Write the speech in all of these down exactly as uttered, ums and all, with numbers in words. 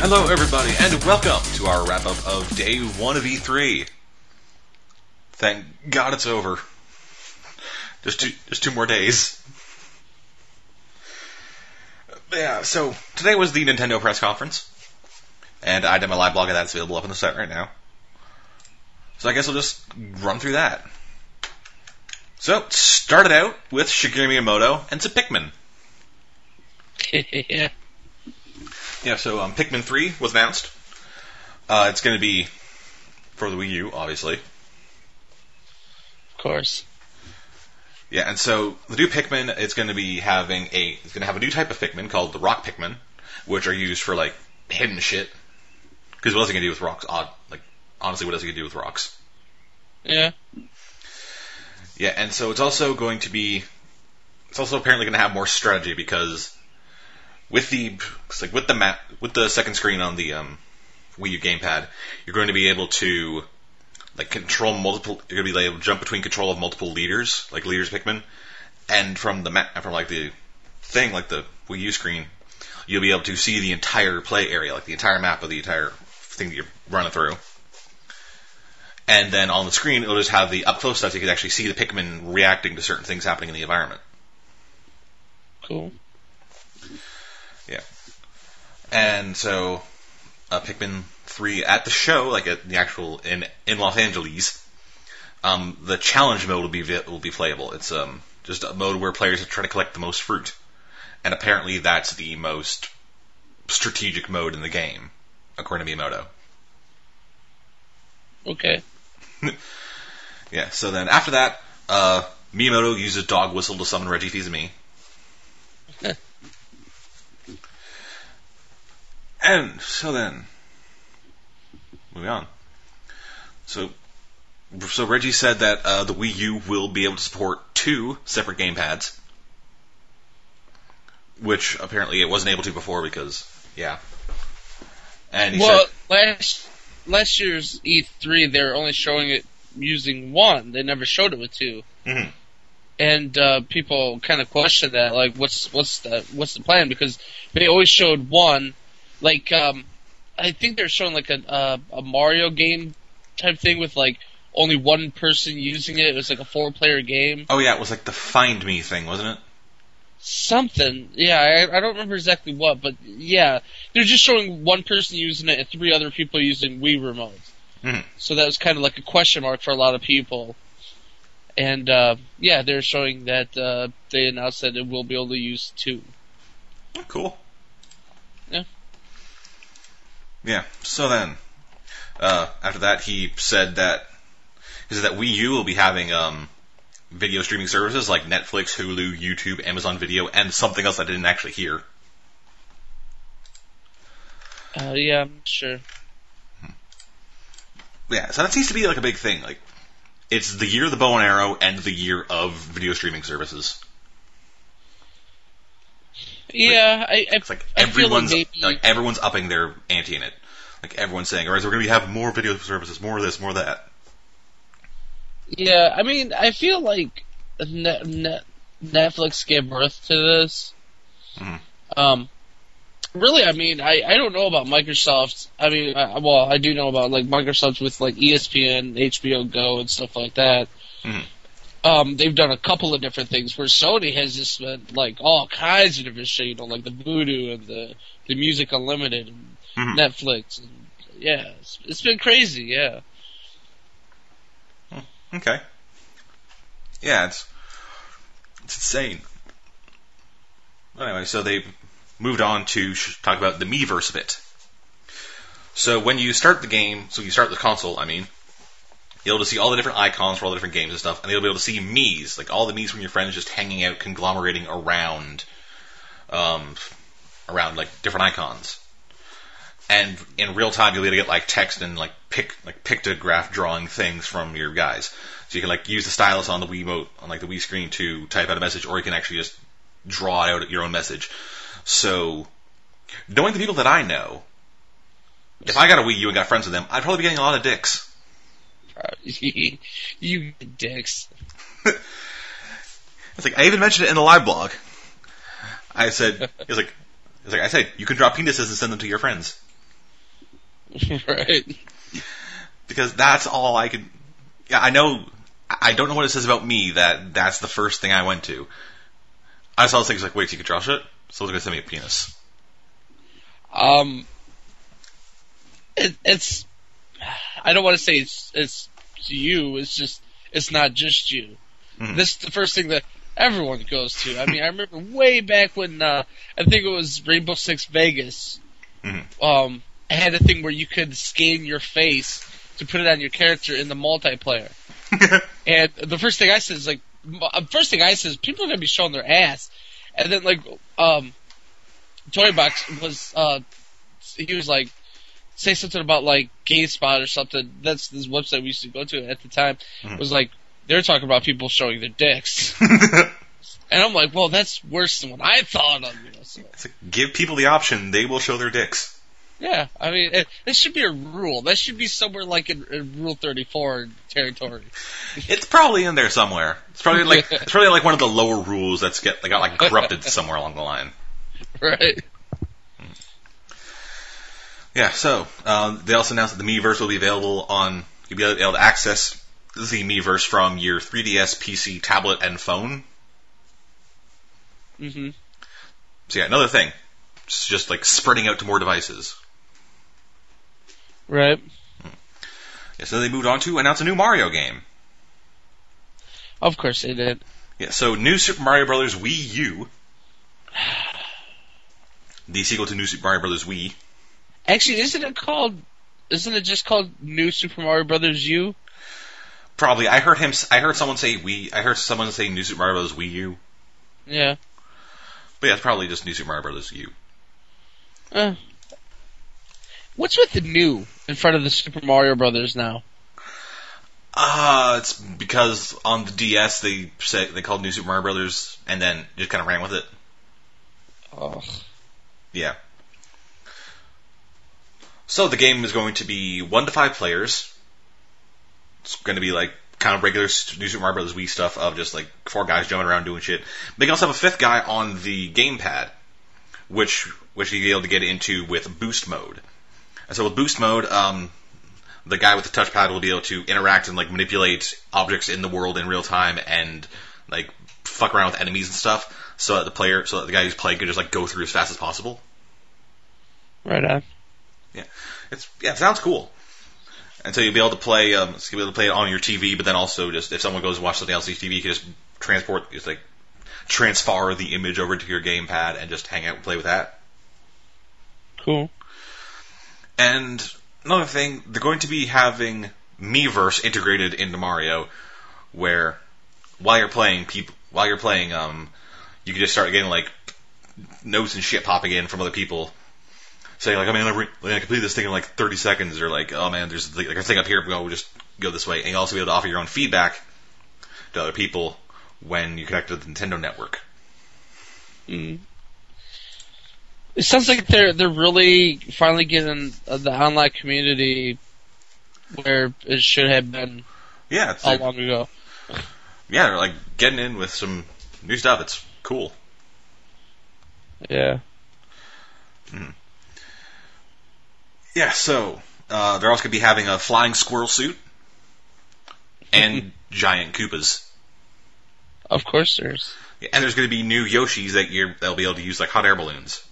Hello, everybody, and welcome to our wrap-up of Day one of E three. Thank God it's over. Just two, just two more days. Yeah, so today was the Nintendo press conference, and I did my live blog of that. It's available up on the site right now. So I guess I'll just run through that. So, started out with Shigeru Miyamoto and some Pikmin. yeah. Yeah, so um, Pikmin three was announced. Uh, it's going to be for the Wii U, obviously. Of course. Yeah, and so the new Pikmin, it's going to be having a, it's going to have a new type of Pikmin called the Rock Pikmin, which are used for like hidden shit. Because what else are you going to do with rocks? Odd, like honestly, what else are you going to do with rocks? Yeah. Yeah, and so it's also going to be, it's also apparently going to have more strategy because with the, like with the map, with the second screen on the um, Wii U gamepad, you're going to be able to like control multiple. You're going to be able to jump between control of multiple leaders, like leaders Pikmin, and from the map, from like the thing, like the Wii U screen, you'll be able to see the entire play area, like the entire map of the entire thing that you're running through. And then on the screen, it'll just have the up close stuff. So you can actually see the Pikmin reacting to certain things happening in the environment. Cool. Yeah. And so, uh, Pikmin three at the show, like at the actual in in Los Angeles, um, the challenge mode will be will be playable. It's um just a mode where players are trying to collect the most fruit, and apparently that's the most strategic mode in the game, according to Miyamoto. Okay. Yeah. So then after that, uh, Miyamoto uses Dog Whistle to summon Reggie Fils-Aimé. And so then, moving on. So, so Reggie said that uh, the Wii U will be able to support two separate gamepads, which apparently it wasn't able to before because, yeah. And he well, said, last last year's E three, they were only showing it using one. They never showed it with two. Mm-hmm. And uh, people kind of questioned that, like, what's what's the what's the plan? Because they always showed one. Like, um, I think they're showing like a uh, a Mario game type thing with like only one person using it. It was like a four-player game. oh yeah, it was like the Find Me thing, wasn't it? Something, yeah. I, I don't remember exactly what, but yeah, they're just showing one person using it and three other people using Wii remotes. Mm-hmm. So that was kind of like a question mark for a lot of people. And uh, yeah, they're showing that uh, they announced that it will be able to use two. Oh, cool. Yeah. Yeah. So then, uh, after that, he said that he said that Wii U will be having um, video streaming services like Netflix, Hulu, YouTube, Amazon Video, and something else I didn't actually hear. Uh, yeah, I'm sure. Yeah. So that seems to be like a big thing. Like, it's the year of the bow and arrow and the year of video streaming services. Yeah, I, I, It's like I feel like everyone's maybe, like everyone's upping their ante in it. Like everyone's saying, "All right, so we're going to have more video services, more of this, more of that." yeah, I mean, I feel like Net, Net, Netflix gave birth to this. Mm-hmm. Um, really, I mean, I, I don't know about Microsoft. I mean, I, well, I do know about like Microsoft with like E S P N, H B O Go, and stuff like that. Mm-hmm. Um, they've done a couple of different things where Sony has just spent like all kinds of different shit, you know, like the Voodoo and the the Music Unlimited and Mm-hmm. Netflix. And, yeah, it's, it's been crazy. Yeah. Okay. Yeah, it's it's insane. Anyway, so they moved on to sh- talk about the Miiverse a bit. So when you start the game, so you start the console, I mean, you'll be able to see all the different icons for all the different games and stuff, and you'll be able to see Miis, like all the Miis from your friends just hanging out, conglomerating around, um, around like different icons. And in real time, you'll be able to get like text and like pic, like pictograph drawing things from your guys. So you can like use the stylus on the Wiimote, on like the Wii screen to type out a message, or you can actually just draw out your own message. So, knowing the people that I know, if I got a Wii U and got friends with them, I'd probably be getting a lot of dicks. You dicks. It's like I even mentioned it in the live blog. I said, it's like, it's like I said, you can draw penises and send them to your friends. Right. Because that's all I could. Yeah, I know. I don't know what it says about me that that's the first thing I went to. I saw things like, wait, you could draw shit? Someone's gonna send me a penis. Um, it, it's. I don't want to say it's it's you. It's just it's not just you. Mm-hmm. This is the first thing that everyone goes to. I mean, I remember way back when uh, I think it was Rainbow Six Vegas. Mm-hmm. Um, it had a thing where you could scan your face to put it on your character in the multiplayer. And the first thing I said is like, first thing I said is people are gonna be showing their ass, and then like, um, Toybox was, uh, he was like, say something about like GameSpot or something. That's this website we used to go to at the time. Mm. Was like they're talking about people showing their dicks, and I'm like, well, that's worse than what I thought of. You know, so. It's like, give people the option; they will show their dicks. Yeah, I mean, it, this should be a rule. That should be somewhere like in, in Rule thirty-four territory. It's probably in there somewhere. It's probably like it's probably like one of the lower rules that's get that got like corrupted somewhere along the line. Right. Yeah. So um, they also announced that the Miiverse will be available on. You'll be able to access the Miiverse from your three D S, P C, tablet, and phone. Mm-hmm. So yeah, another thing. It's just like spreading out to more devices. Right. Yeah, so they moved on to announce a new Mario game. Of course they did. Yeah, so New Super Mario Bros. Wii U. The sequel to New Super Mario Bros. Wii. Actually, isn't it called, isn't it just called New Super Mario Bros. U? Probably. I heard him, I heard someone say Wii, I heard someone say New Super Mario Bros. Wii U. Yeah. But yeah, it's probably just New Super Mario Bros. U. Uh. What's with the new in front of the Super Mario Brothers now? Uh, it's because on the D S they say they called New Super Mario Brothers and then just kind of ran with it. Ugh. Yeah. So the game is going to be one to five players. It's going to be like kind of regular New Super Mario Brothers Wii stuff of just like four guys jumping around doing shit. They can also have a fifth guy on the gamepad, which which you'll be able to get into with boost mode. And so with boost mode, um, the guy with the touchpad will be able to interact and like manipulate objects in the world in real time and like fuck around with enemies and stuff, so that the player, so that the guy who's playing can just like go through as fast as possible. Right on. Yeah, it's yeah, it sounds cool. And so you'll be able to play, um, so you'll be able to play it on your T V, but then also just if someone goes and watch something else on your T V, you can just transport, just like transfer the image over to your gamepad and just hang out and play with that. Cool. And another thing, they're going to be having Miiverse integrated into Mario, where while you're playing, people while you're playing, um, you can just start getting like notes and shit popping in from other people, saying like, "I mean, I'm gonna complete this thing in like thirty seconds," or like, "Oh man, there's like a thing up here, go just go this way." And you'll also be able to offer your own feedback to other people when you connect to the Nintendo network. Mm. It sounds like they're they're really finally getting uh, the online community where it should have been. Yeah, it's a like, long ago. Yeah, they're like getting in with some new stuff. It's cool. Yeah. Mm. Yeah. So uh, they're also going to be having a flying squirrel suit and giant Koopas. Of course, there's. Yeah, and there's going to be new Yoshis that you're they'll be able to use like hot air balloons.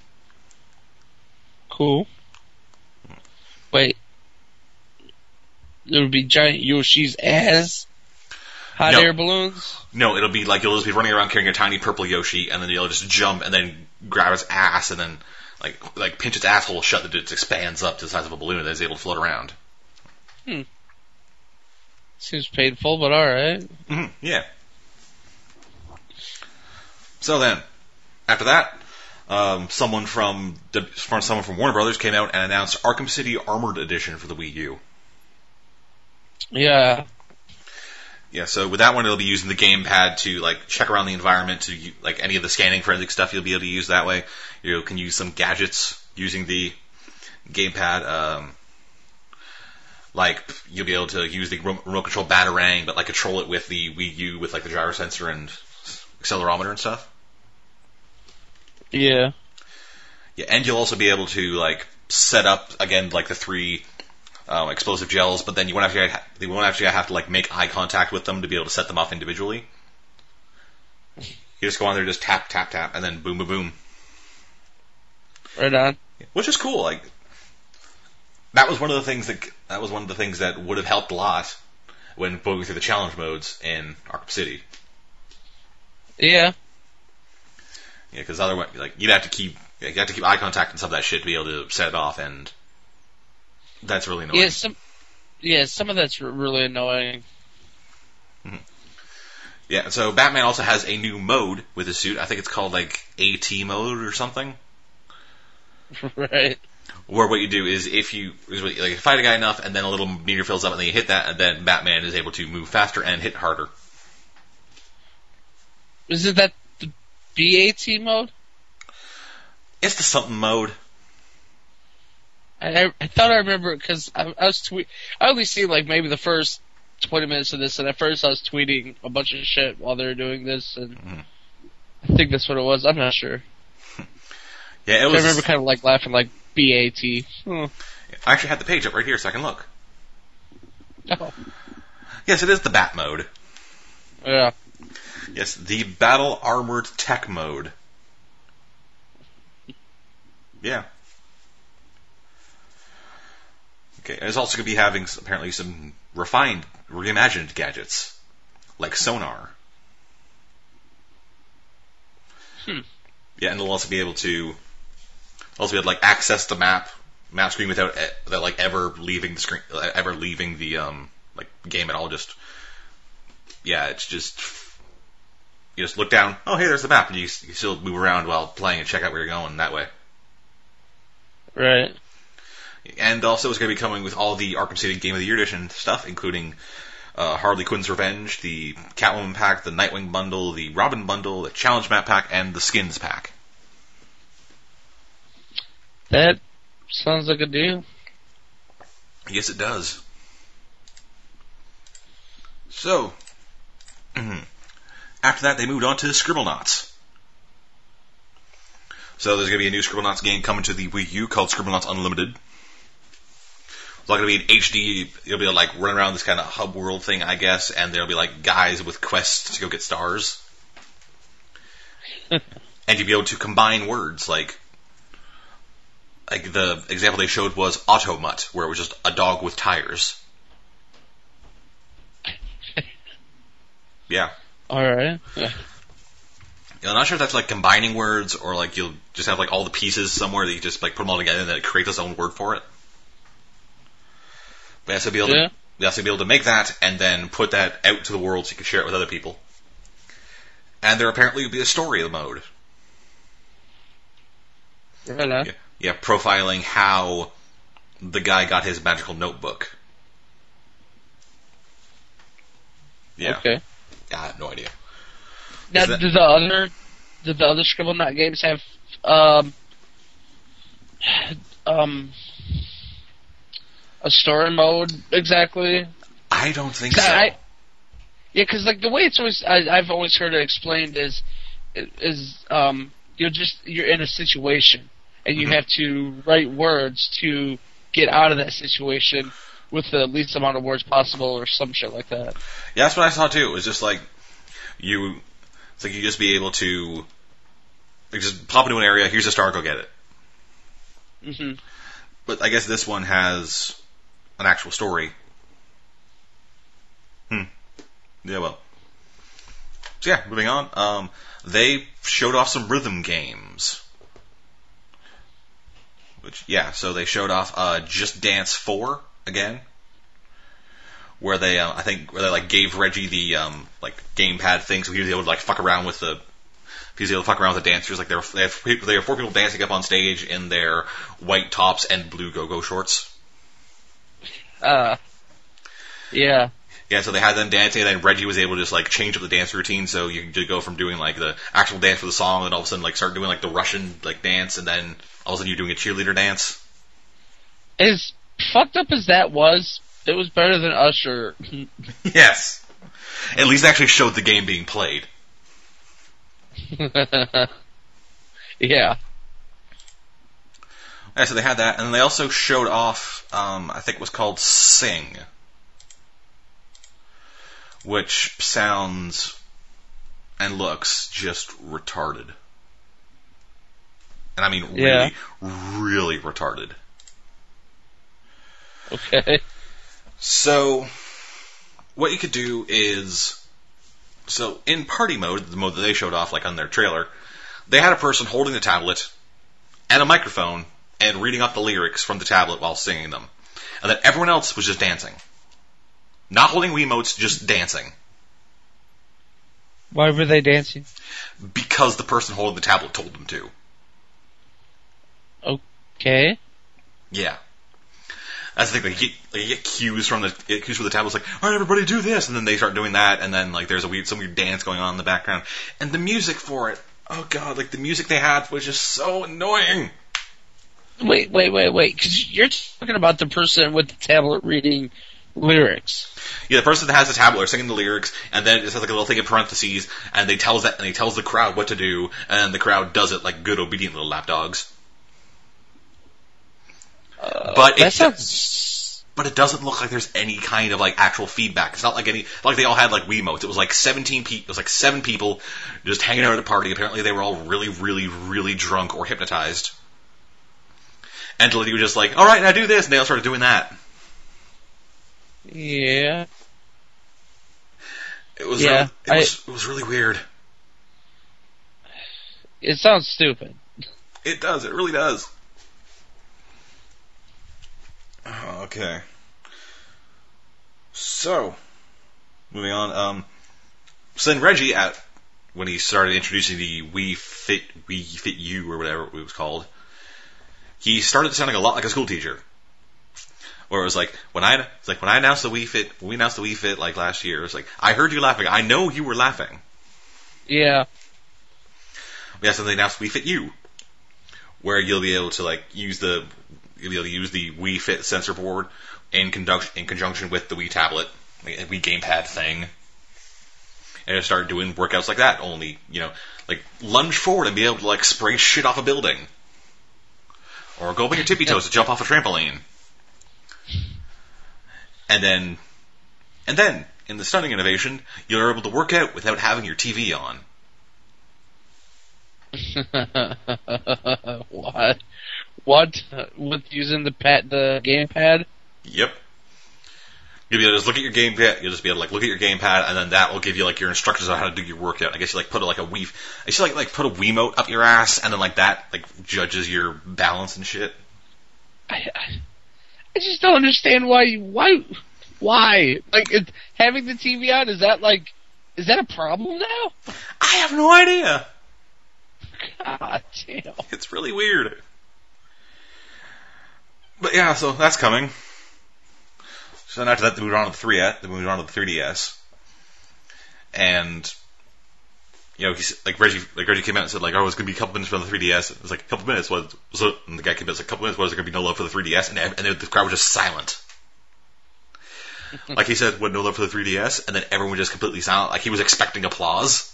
Cool. Wait. There would be giant Yoshis as hot no. air balloons? No, it'll be like you'll just be running around carrying a tiny purple Yoshi, and then you'll just jump and then grab its ass and then like like pinch its asshole shut that it expands up to the size of a balloon and then it's able to float around. Hmm. Seems painful, but alright. Mm-hmm. Yeah. So then, after that, um, someone from, from someone from Warner Brothers came out and announced Arkham City Armored Edition for the Wii U. Yeah. Yeah, so with that one, it'll be using the gamepad to like check around the environment, to like any of the scanning forensic stuff you'll be able to use that way. You can use some gadgets using the gamepad. Um, like you'll be able to use the remote control Batarang, but like control it with the Wii U with like the gyro sensor and accelerometer and stuff. Yeah. Yeah, and you'll also be able to like set up again like the three um, explosive gels, but then you won't actually ha- you won't actually have to like make eye contact with them to be able to set them off individually. You just go on there, just tap, tap, tap, and then boom, boom, boom. Right on. Which is cool. Like that was one of the things that that was one of the things that would have helped a lot when going through the challenge modes in Arkham City. Yeah. Yeah, because otherwise, like you'd have to keep you have to keep eye contact and some of that shit to be able to set it off, and that's really annoying. Yeah, some yeah, some of that's r- really annoying. Mm-hmm. Yeah, so Batman also has a new mode with his suit. I think it's called like AT mode or something. Right. Where what you do is if you like you fight a guy enough, and then a little meter fills up, and then you hit that, and then Batman is able to move faster and hit harder. Isn't that the B A T mode? It's the something mode. I, I, I thought I remember because I, I was tweet. I only seen like maybe the first twenty minutes of this, and at first I was tweeting a bunch of shit while they were doing this, and mm-hmm. I think that's what it was. I'm not sure. Yeah, it was. I remember kind of like laughing like B A T. Hmm. I actually had the page up right here so I can look. Oh. Yes, it is the Bat mode. Yeah. Yes, the Battle Armored Tech mode. Yeah. Okay, and it's also going to be having apparently some refined, reimagined gadgets, like sonar. Hmm. Yeah, and they'll also be able to also be able to like access the map map screen without without like ever leaving the screen, ever leaving the um like game at all. Just yeah, it's just you just look down. Oh, hey, there's the map, and you you still move around while playing and check out where you're going that way. Right. And also, it's going to be coming with all the Arkham City Game of the Year Edition stuff, including uh, Harley Quinn's Revenge, the Catwoman pack, the Nightwing bundle, the Robin bundle, the Challenge Map pack, and the Skins pack. That sounds like a deal. Yes, it does. So, after that, they moved on to Scribblenauts. So there's going to be a new Scribblenauts game coming to the Wii U called Scribblenauts Unlimited. It's not going to be in H D. You'll be able to like run around this kind of hub world thing, I guess, and there'll be like guys with quests to go get stars. And you'll be able to combine words like, like the example they showed was Automut, where it was just a dog with tires. Yeah. All right. Yeah. I'm not sure if that's like combining words or like you'll just have like all the pieces somewhere that you just like put them all together and then it creates its own word for it. But you have to be able yeah. to, you have to be able to make that and then put that out to the world so you can share it with other people. And there apparently will be a story of the mode. Hello. Yeah, yeah, profiling how the guy got his magical notebook. Yeah. Okay. Yeah, I have no idea. Now, that, do the other do the other Scribblenauts games have um um a story mode exactly? I don't think so. I, yeah, because like the way it's always I, I've always heard it explained is is um you're just you're in a situation and you mm-hmm. have to write words to get out of that situation with the least amount of words possible or some shit like that. Yeah, that's what I saw too. It was just like you. It's like you just be able to like just pop into an area, here's a star, go get it. Mm-hmm. But I guess this one has an actual story. Hmm. Yeah, well. So yeah, moving on. Um, they showed off some rhythm games. Which, yeah, so they showed off uh, Just Dance four again. Where they, uh, I think, where they like gave Reggie the um, like gamepad thing, so he was able to like fuck around with the, he was able to fuck around with the dancers. Like they were, they have, they have four people dancing up on stage in their white tops and blue go-go shorts. Uh, yeah. Yeah, so they had them dancing, and then Reggie was able to just like change up the dance routine, so you could go from doing like the actual dance for the song, and all of a sudden like start doing like the Russian like dance, and then all of a sudden you're doing a cheerleader dance. As fucked up as that was, it was better than Usher. Yes. At least it actually showed the game being played. Yeah. Yeah, so they had that, and then they also showed off um, I think it was called Sing, which sounds and looks just retarded. And I mean really, Yeah. really retarded. Okay. So, what you could do is, so in party mode, the mode that they showed off, like on their trailer, they had a person holding the tablet and a microphone and reading off the lyrics from the tablet while singing them. And then everyone else was just dancing. Not holding Wiimotes, just dancing. Why were they dancing? Because the person holding the tablet told them to. Okay. Yeah. That's the thing, they get, they get cues from the get cues from the tablet, it's like, alright everybody do this, and then they start doing that, and then like there's a weird some weird dance going on in the background. And the music for it, oh god, like the music they had was just so annoying. Wait, wait, wait, wait, because you're talking about the person with the tablet reading lyrics. Yeah, the person that has the tablet are singing the lyrics, and then it says like a little thing in parentheses, and they tells that and he tells the crowd what to do, and the crowd does it like good obedient little lapdogs. Uh, But that it, sounds. but it doesn't look like there's any kind of like actual feedback. It's not like any like they all had like Wiimotes. It was like seventeen people. It was like seven people just hanging out at a party. Apparently they were all really, really, really drunk or hypnotized. And Lily was just like, "All right, now do this," and they all started doing that. Yeah. It was Yeah, really, it I- was it was really weird. It sounds stupid. It does. It really does. Oh, okay. So, moving on. Um, so then Reggie, at when he started introducing the Wii Fit Wii Fit U or whatever it was called, he started sounding a lot like a school teacher. Where it was like when I it's like when I announced the Wii Fit, when we announced the Wii Fit like last year, it was like I heard you laughing. I know you were laughing. Yeah. Yeah, so they announced Wii Fit U, where you'll be able to like use the you'll be able to use the Wii Fit sensor board in conjunction in conjunction with the Wii tablet, like a Wii gamepad thing, and just start doing workouts like that. Only you know, like lunge forward and be able to like spray shit off a building, or go up on your tippy toes to jump off a trampoline, and then and then in the stunning innovation, you're able to work out without having your T V on. What? What? With using the pad, the gamepad? Yep. You'll be able to just look at your gamepad. You'll just be able to like look at your gamepad, and then that will give you like your instructions on how to do your workout. I guess you like put a, like a Wii. I guess you like like put a Wiimote up your ass, and then like that like judges your balance and shit. I, I, I just don't understand why. Why? Why? Like it, having the T V on, is that like is that a problem now? I have no idea. God damn. It's really weird. But yeah, so that's coming. So then after that, they moved on to the three S. They moved on to the three D S, and you know, he's like Reggie, like Reggie came out and said like, "Oh, it's gonna be a couple minutes for the three D S." It was like a couple minutes. What? So and the guy came out and said, "A couple minutes. What is there gonna be no love for the three D S?" And and the crowd was just silent. Like he said, "What? No love for the three D S?" And then everyone was just completely silent, like he was expecting applause.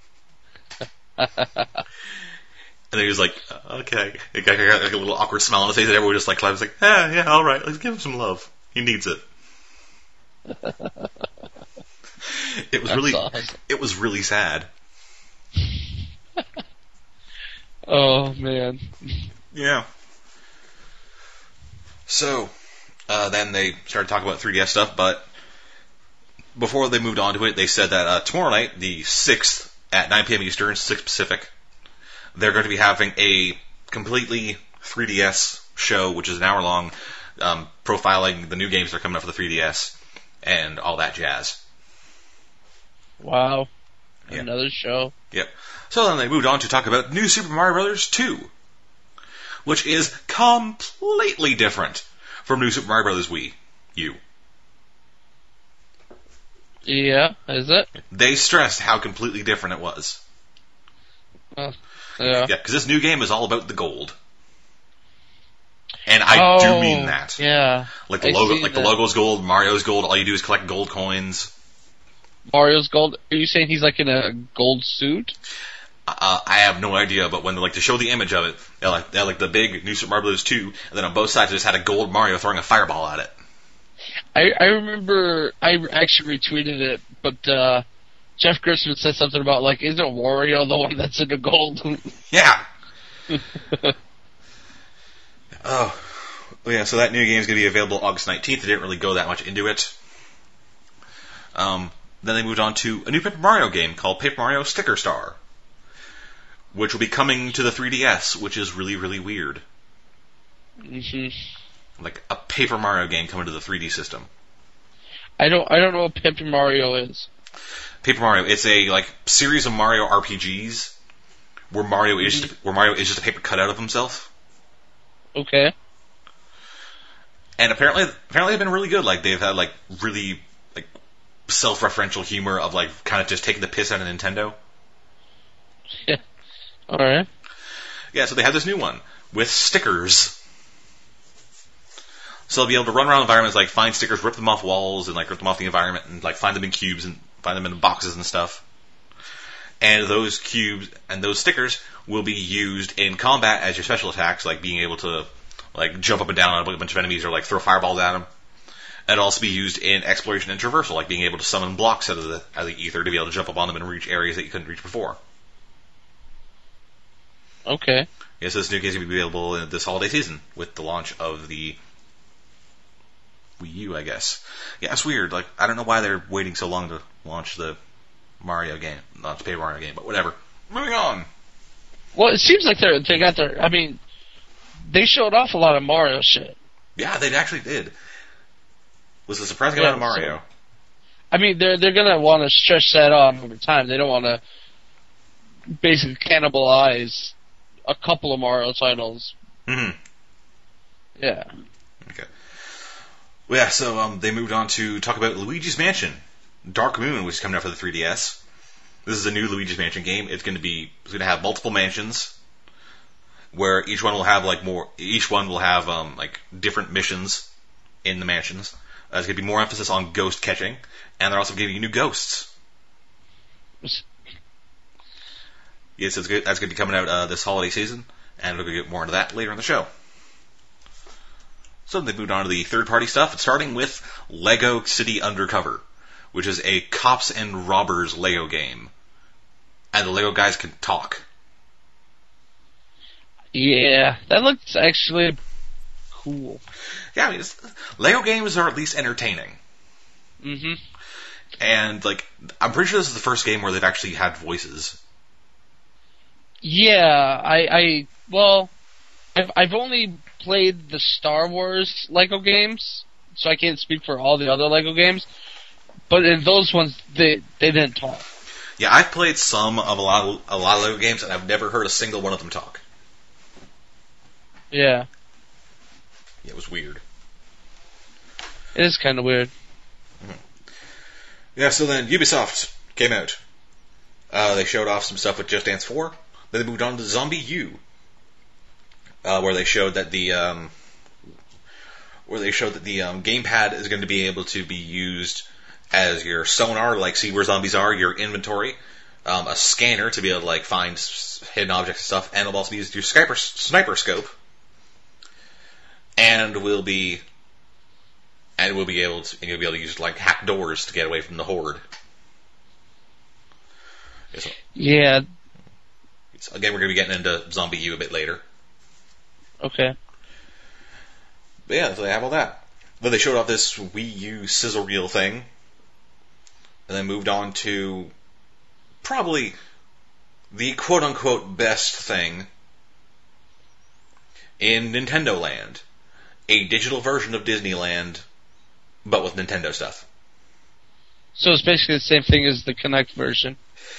And then he was like, "Okay." It got like a little awkward smile on his face, and everyone just like clapped. Was like, "Yeah, yeah, all right. Let's give him some love. He needs it." It was That's really, awesome. it was really sad. Oh man. Yeah. So, uh, then they started talking about three D S stuff, but before they moved on to it, they said that uh, tomorrow night, the sixth, at nine p.m. Eastern, six Pacific, they're going to be having a completely three D S show, which is an hour long, um, profiling the new games that are coming up for the three D S and all that jazz. Wow. Yeah. Another show. Yep. So then they moved on to talk about New Super Mario Bros. two, which is completely different from New Super Mario Bros. Wii U. Yeah, is it? They stressed how completely different it was. Uh, yeah. Yeah, because this new game is all about the gold. And I oh, do mean that. Yeah. Like the I logo, see like the that. logo's gold, Mario's gold. All you do is collect gold coins. Mario's gold. Are you saying he's like in a gold suit? Uh, I have no idea, but when they like to show the image of it, they like they had, like the big New Super Mario Bros. two, and then on both sides they just had a gold Mario throwing a fireball at it. I, I remember I actually retweeted it, but uh, Jeff Gerstmann said something about, like, isn't Wario the one that's in the gold? Yeah. Oh. Yeah, so that new game is going to be available August nineteenth. They didn't really go that much into it. Um, then they moved on to a new Paper Mario game called Paper Mario Sticker Star, which will be coming to the three D S, which is really, really weird. Mm-hmm. Like a Paper Mario game coming to the three D system. I don't I don't know what Paper Mario is. Paper Mario, it's a like series of Mario R P Gs where Mario mm-hmm. is just, where Mario is just a paper cutout of himself. Okay. And apparently apparently they've been really good. Like they've had like really like self-referential humor of like kind of just taking the piss out of Nintendo. Yeah. All right. Yeah, so they have this new one with stickers. So they'll be able to run around environments, like find stickers, rip them off walls, and like rip them off the environment, and like find them in cubes and find them in boxes and stuff. And those cubes and those stickers will be used in combat as your special attacks, like being able to like jump up and down on a bunch of enemies or like throw fireballs at them. And it'll also be used in exploration and traversal, like being able to summon blocks out of the out of the ether to be able to jump up on them and reach areas that you couldn't reach before. Okay. Yes, this new game is going to be available in this holiday season with the launch of the Wii U, I guess. Yeah, it's weird. Like, I don't know why they're waiting so long to launch the Mario game, not the Paper Mario game, but whatever. Moving on. Well, it seems like they're they got their. I mean, they showed off a lot of Mario shit. Yeah, they actually did. It was a surprising yeah, amount of Mario. So, I mean, they're they're gonna want to stretch that on over time. They don't want to basically cannibalize a couple of Mario titles. Mm-hmm. Yeah. Okay. Well, yeah, so um, they moved on to talk about Luigi's Mansion, Dark Moon, which is coming out for the three D S. This is a new Luigi's Mansion game. It's going to be it's going to have multiple mansions, where each one will have like more. Each one will have um, like different missions in the mansions. Uh, there's going to be more emphasis on ghost catching, and they're also giving you new ghosts. Yes, it's good. That's going to be coming out uh, this holiday season, and we'll get more into that later in the show. So they moved on to the third-party stuff, starting with Lego City Undercover, which is a cops and robbers Lego game. And the Lego guys can talk. Yeah, that looks actually cool. Yeah, I mean, it's, Lego games are at least entertaining. Mm-hmm. And, like, I'm pretty sure this is the first game where they've actually had voices. Yeah, I, I well, I've, I've only played the Star Wars Lego games, so I can't speak for all the other Lego games. But in those ones, they they didn't talk. Yeah, I've played some of a lot of, a lot of Lego games, and I've never heard a single one of them talk. Yeah. Yeah, it was weird. It is kind of weird. Mm-hmm. Yeah, so then Ubisoft came out. Uh, they showed off some stuff with Just Dance four. Then they moved on to Zombie U, uh, where they showed that the um, where they showed that the um, gamepad is going to be able to be used as your sonar, like see where zombies are, your inventory, um, a scanner to be able to like find hidden objects and stuff, and it'll also be used as your sniper, sniper scope, and will be and we'll be able to and you'll be able to use like hack doors to get away from the horde. So, yeah. So again, we're going to be getting into Zombie U a bit later. Okay. But yeah, so they have all that. Then they showed off this Wii U sizzle reel thing, and then moved on to probably the quote-unquote best thing in Nintendo Land. A digital version of Disneyland, but with Nintendo stuff. So it's basically the same thing as the Kinect version.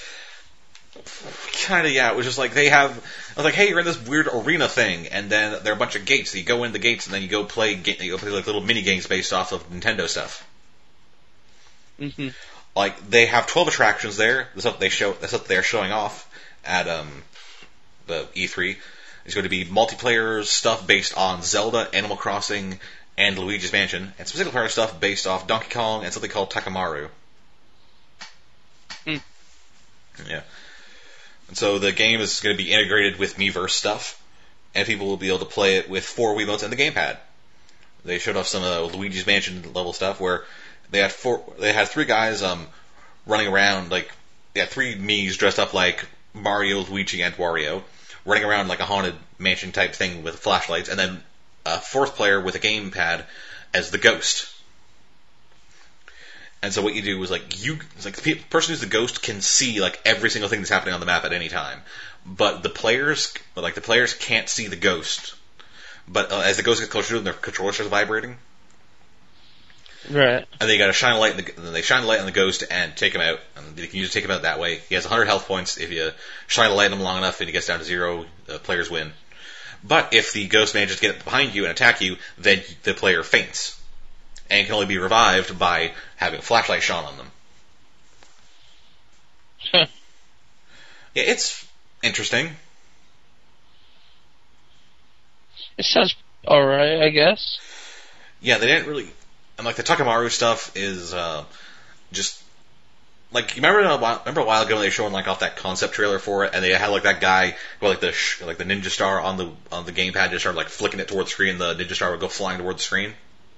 Kinda, yeah. It was just like they have. I was like, hey, you're in this weird arena thing, and then there are a bunch of gates. So you go in the gates, and then you go play. You go play like little mini games based off of Nintendo stuff. Mm-hmm. Like they have twelve attractions there. That's what they show. That's what they're showing off at um the E three. It's going to be multiplayer stuff based on Zelda, Animal Crossing, and Luigi's Mansion, and some single player stuff based off Donkey Kong and something called Takamaru. Mm. Yeah. And so the game is going to be integrated with Miiverse stuff, and people will be able to play it with four Wiimotes and the gamepad. They showed off some of the Luigi's Mansion level stuff where they had four, they had three guys um, running around like they had three Miis dressed up like Mario, Luigi, and Wario, running around like a haunted mansion type thing with flashlights, and then a fourth player with a gamepad as the ghost. And so what you do is like you, it's like the person who's the ghost can see like every single thing that's happening on the map at any time, but the players, like the players can't see the ghost. But uh, as the ghost gets closer to them, their controller starts vibrating. Right. And they got to shine a light. In the, then they shine a light on the ghost and take him out. And you can use take him out that way. He has one hundred health points. If you shine a light on him long enough and he gets down to zero, the players win. But if the ghost manages to get behind you and attack you, then the player faints and can only be revived by having a flashlight shone on them. Huh. Yeah, it's interesting. It sounds alright, I guess. Yeah, they didn't really. And like the Takamaru stuff is uh, just like you remember a while, remember a while ago when they were showing like off that concept trailer for it, and they had like that guy with like the sh- like the ninja star on the on the gamepad just started like flicking it towards the screen. The ninja star would go flying towards the screen.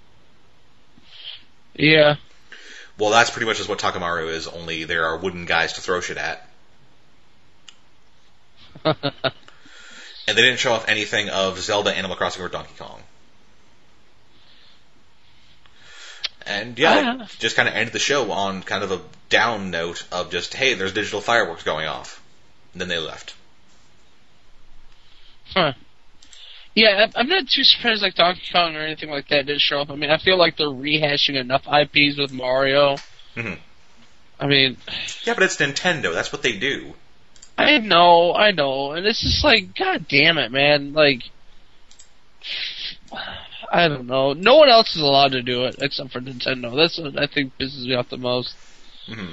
Yeah. Well, that's pretty much just what Takamaru is. Only there are wooden guys to throw shit at. And they didn't show off anything of Zelda, Animal Crossing, or Donkey Kong. And yeah, Ah. just kind of ended the show on kind of a down note of just, hey, there's digital fireworks going off. And then they left. Huh. Yeah, I- I'm not too surprised like Donkey Kong or anything like that didn't show up. I mean, I feel like they're rehashing enough I Ps with Mario. Mm-hmm. I mean... Yeah, but it's Nintendo. That's what they do. I know, I know. And it's just like, god damn it, man. Like... I don't know. No one else is allowed to do it except for Nintendo. That's what I think pisses me off the most. Mm-hmm.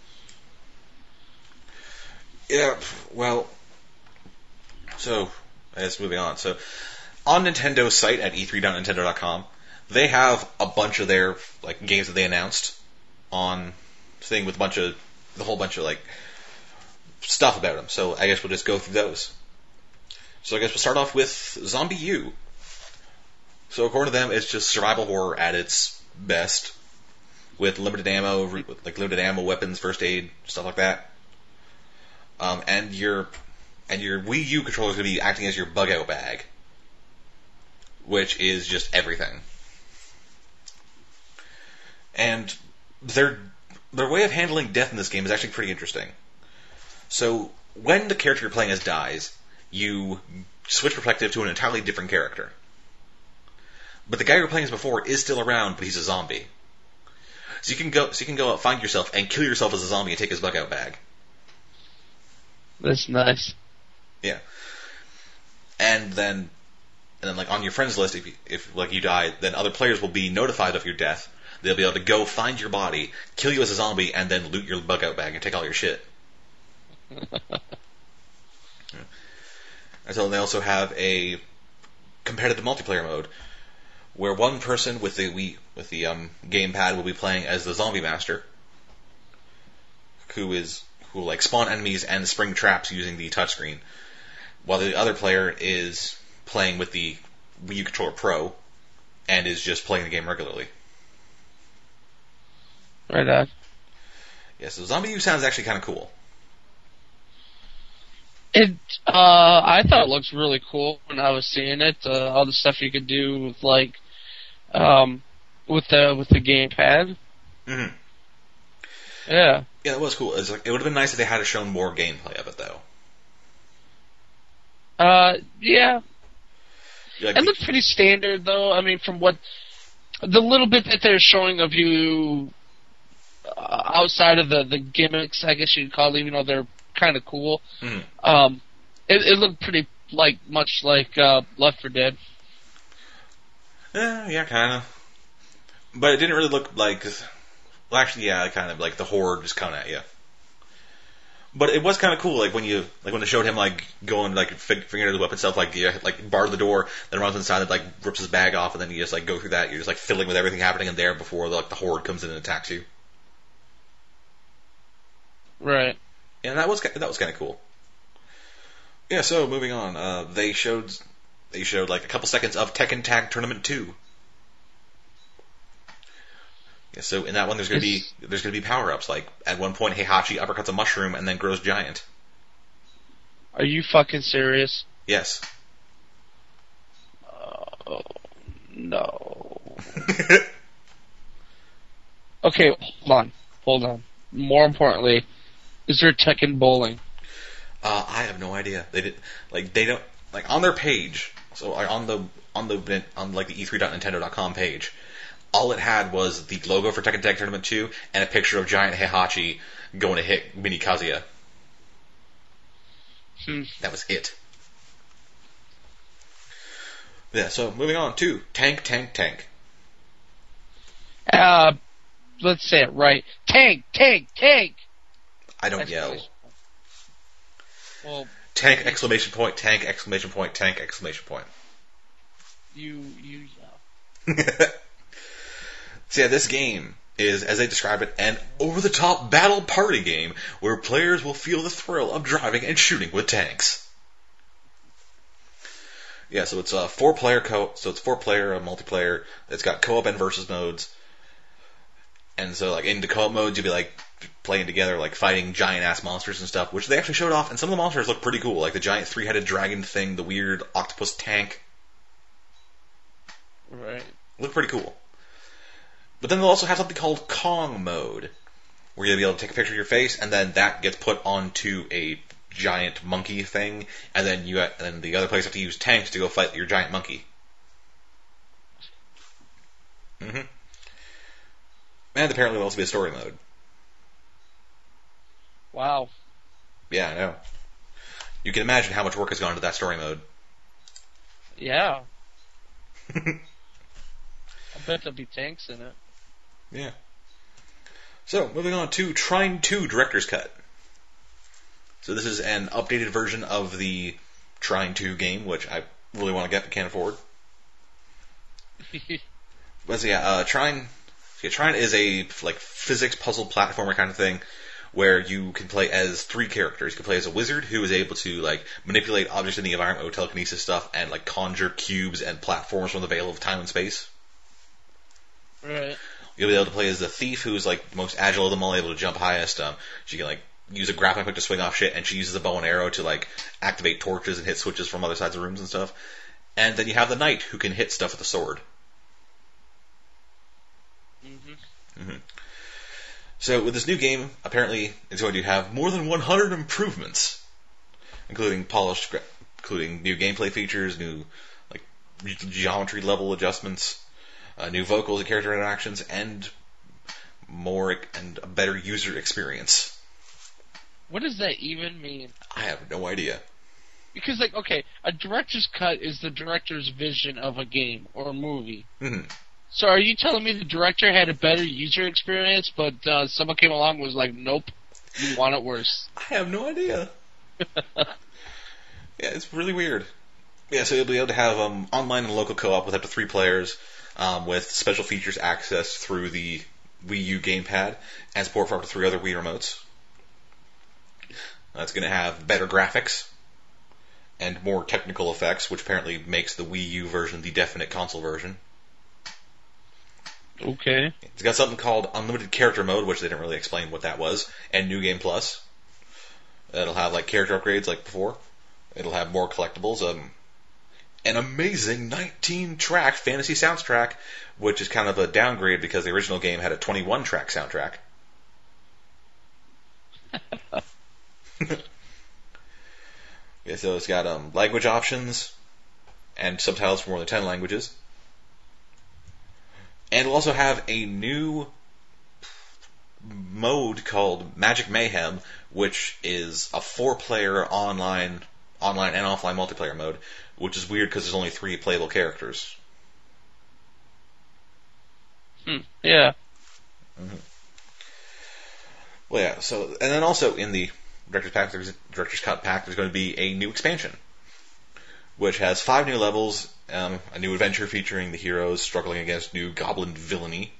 Yeah, well... So, I guess moving on. So, on Nintendo's site at e three dot nintendo dot com, they have a bunch of their like games that they announced on thing with a bunch of the whole bunch of like stuff about them. So I guess we'll just go through those. So I guess we'll start off with Zombie U. So according to them, it's just survival horror at its best, with limited ammo, with like limited ammo, weapons, first aid, stuff like that. Um, and your and your Wii U controller is going to be acting as your bug out bag, which is just everything. And their their way of handling death in this game is actually pretty interesting. So when the character you're playing as dies, you switch perspective to an entirely different character. But the guy you're playing as before is still around, but he's a zombie. So you can go, so you can go out, find yourself, and kill yourself as a zombie and take his bug out bag. That's nice. Yeah. And then, and then like on your friends list, if you, if like you die, then other players will be notified of your death. They'll be able to go find your body, kill you as a zombie, and then loot your bug out bag and take all your shit. Yeah. And so they also have a competitive multiplayer mode where one person with the Wii, with the um, gamepad will be playing as the zombie master, who is who will like spawn enemies and spring traps using the touchscreen, while the other player is playing with the Wii U Controller Pro and is just playing the game regularly. Right on. Yeah, so Zombie U sounds actually kind of cool. It, uh, I thought it looked really cool when I was seeing it. Uh, all the stuff you could do with like, um, with the with the gamepad. Mm-hmm. Yeah. Yeah, that was cool. It, was like, it would have been nice if they had shown more gameplay of it, though. Uh, yeah. Like, It looked pretty standard, though. I mean, from what the little bit that they're showing of you uh, outside of the the gimmicks, I guess you'd call them. You know, they're kind of cool. mm-hmm. Um, it, it looked pretty like much like uh, Left four Dead. Yeah, yeah, kind of. But it didn't really look like. Well, actually, yeah, kind of like the horde just coming at you. But it was kind of cool, like when you, like when they showed him like going like fig- figuring out his weapon stuff, like you like bar the door, then runs inside and like rips his bag off, and then you just like go through that. You're just like fiddling with everything happening in there before like the horde comes in and attacks you. Right. And that was that was kind of cool. Yeah, so moving on, uh, they showed they showed like a couple seconds of Tekken Tag Tournament two. Yeah, so in that one, there's gonna be Is- there's gonna be power ups. Like at one point, Heihachi uppercuts a mushroom and then grows giant. Are you fucking serious? Yes. Oh, no. Okay, hold on. Hold on. More importantly, is there Tekken bowling? Uh, I have no idea. They did like they don't like on their page. So uh, on the on the on like the e three dot nintendo dot com page, all it had was the logo for Tekken Tag Tournament two and a picture of giant Heihachi going to hit Mini Kazuya. Hmm. That was it. Yeah. So moving on to Tank Tank Tank. Uh, let's say it right. Tank, tank, tank! I don't yell. Exclamation. Well, Tank exclamation point, tank exclamation point, tank exclamation point. you, you yell. So yeah, this game is, as they describe it, an over-the-top battle party game where players will feel the thrill of driving and shooting with tanks. Yeah, so it's a four-player co. So it's four-player uh, multiplayer. It's got co-op and versus modes. And so, like in the co-op modes, you'll be like playing together, like fighting giant-ass monsters and stuff, which they actually showed off. And some of the monsters look pretty cool, like the giant three-headed dragon thing, the weird octopus tank. Right. Look pretty cool. But then they'll also have something called Kong mode, where you'll be able to take a picture of your face, and then that gets put onto a giant monkey thing, and then you and then the other players have to use tanks to go fight your giant monkey. Mm-hmm. And apparently there'll also be a story mode. Wow. Yeah, I know. You can imagine how much work has gone into that story mode. Yeah. I bet there'll be tanks in it. Yeah. So, moving on to Trine two Director's Cut. So this is an updated version of the Trine two game, which I really want to get but can't afford. But so yeah, uh, Trine, yeah, Trine is a like physics puzzle platformer kind of thing, where you can play as three characters. You can play as a wizard who is able to like manipulate objects in the environment with telekinesis stuff and like conjure cubes and platforms from the veil of time and space. Right. You'll be able to play as the thief who's like the most agile of them all, able to jump highest. Um, she can like use a grappling hook to swing off shit, and she uses a bow and arrow to like activate torches and hit switches from other sides of rooms and stuff. And then you have the knight who can hit stuff with a sword. Mm-hmm. Mm-hmm. So with this new game, apparently it's going to have more than one hundred improvements, including polished, gra- including new gameplay features, new like geometry level adjustments, uh, new vocals and character interactions, and more and a better user experience. What does that even mean? I have no idea. Because, like, okay, a director's cut is the director's vision of a game or a movie. Mm-hmm. So are you telling me the director had a better user experience, but uh, someone came along and was like, nope, you want it worse? I have no idea. Yeah, it's really weird. Yeah, so you'll be able to have um, online and local co-op with up to three players, um, with special features accessed through the Wii U gamepad, and support for up to three other Wii remotes. That's going to have better graphics and more technical effects, which apparently makes the Wii U version the definite console version. Okay. It's got something called Unlimited Character Mode, which they didn't really explain what that was, and New Game Plus. It'll have like character upgrades like before. It'll have more collectibles. Um, an amazing nineteen track fantasy soundtrack, which is kind of a downgrade because the original game had a twenty-one track soundtrack. Yeah, so it's got um, language options and subtitles for more than ten languages. And it'll also have a new mode called Magic Mayhem, which is a four-player online, online and offline multiplayer mode, which is weird because there's only three playable characters. Hmm. Yeah. Mm-hmm. Well, yeah. So, and then also in the Director's Pack, there's, Director's Cut Pack, there's going to be a new expansion, which has five new levels, um, a new adventure featuring the heroes struggling against new goblin villainy,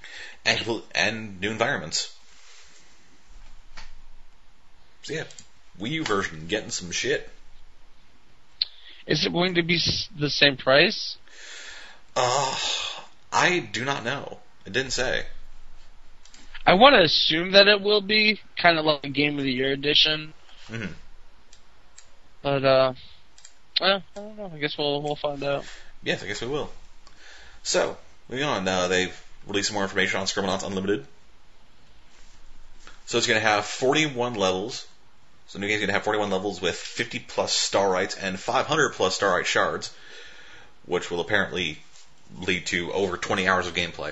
and, and new environments. So yeah, Wii U version getting some shit. Is it going to be the same price? Uh, I do not know. It didn't say. I want to assume that it will be, kind of like a Game of the Year edition. Mm-hmm. But, uh, well, I don't know. I guess we'll we'll find out. Yes, I guess we will. So, moving on. Uh, they've released some more information on Scribblenauts Unlimited. So it's going to have forty-one levels. So the new game's going to have forty-one levels with fifty plus star rights and five hundred plus star right shards, which will apparently lead to over twenty hours of gameplay.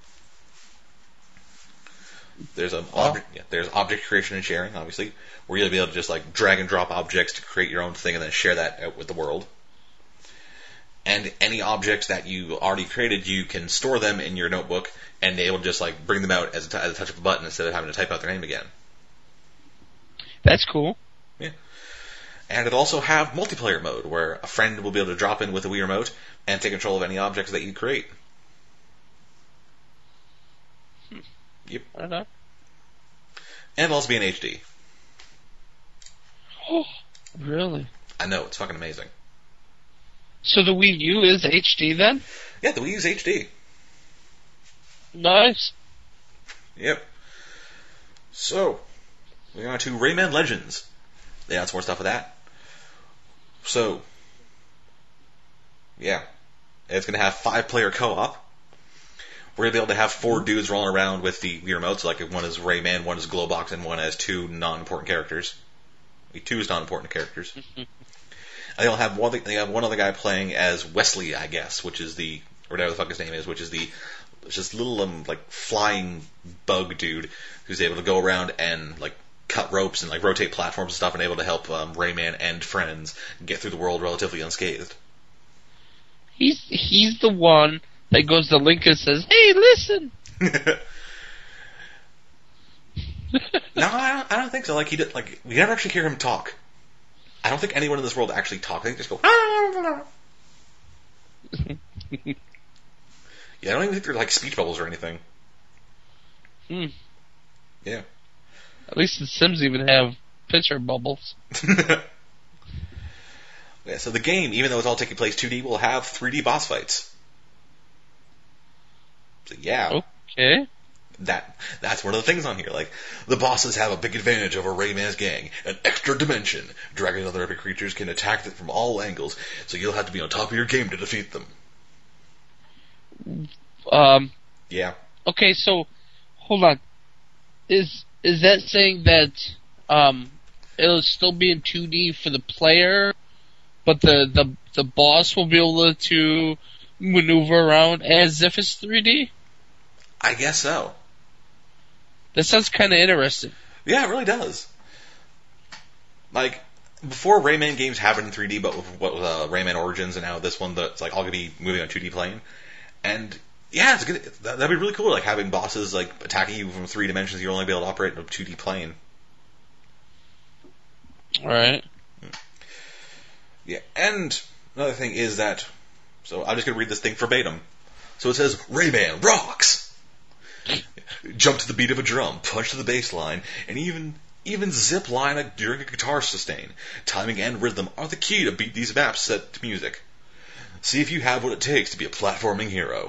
There's a Wow. object, yeah, there's object creation and sharing, obviously, where you'll be able to just like drag and drop objects to create your own thing and then share that out with the world. And any objects that you already created, you can store them in your notebook and be able to just like bring them out as a, t- as a touch of a button instead of having to type out their name again. That's cool. Yeah. And it'll also have multiplayer mode, where a friend will be able to drop in with a Wii remote and take control of any objects that you create. Yep. I don't know. And it'll also be in H D. Oh, really? I know, it's fucking amazing. So the Wii U is H D then? Yeah, the Wii U's H D. Nice. Yep. So, we're on to Rayman Legends. They announced more stuff with that. So, yeah. It's going to have five-player co-op. We're going to be able to have four dudes rolling around with the Wii remotes, like if one is Rayman, one is Glowbox, and one has two non-important characters. Two is non-important characters. And they'll have one, they have one other guy playing as Wesley, I guess, which is the, or whatever the fuck his name is, which is the, just little, um, like, flying bug dude who's able to go around and, like, cut ropes and, like, rotate platforms and stuff and able to help um, Rayman and friends get through the world relatively unscathed. He's he's the one that goes to Link and says, "Hey, listen." No, I don't, I don't think so. Like, he did, like, we never actually hear him talk. I don't think anyone in this world actually talks. They just go, yeah, I don't even think they're like speech bubbles or anything. Hmm. Yeah. At least the Sims even have picture bubbles. Yeah, so the game, even though it's all taking place two D, will have three D boss fights. So yeah. Okay. That that's one of the things on here. Like, the bosses have a big advantage over Rayman's gang. An extra dimension. Dragon and other epic creatures can attack them from all angles, so you'll have to be on top of your game to defeat them. Um. Yeah. Okay, so hold on. Is is that saying that um it'll still be in two D for the player, but the the the boss will be able to maneuver around as if it's three D? I guess so. That sounds kind of interesting. Yeah, it really does. Like, before Rayman games happened in three D, but with what was uh, Rayman Origins, and now this one that's like all gonna be moving on two D plane. And yeah, it's good. That, that'd be really cool. Like having bosses like attacking you from three dimensions, you'll only be able to operate in a two D plane. All right. Yeah, and another thing is that. So I'm just gonna read this thing verbatim. So it says, "Rayman rocks." Jump to the beat of a drum, punch to the bass line, and even even zip line during a guitar sustain. Timing and rhythm are the key to beat these maps set to music. See if you have what it takes to be a platforming hero.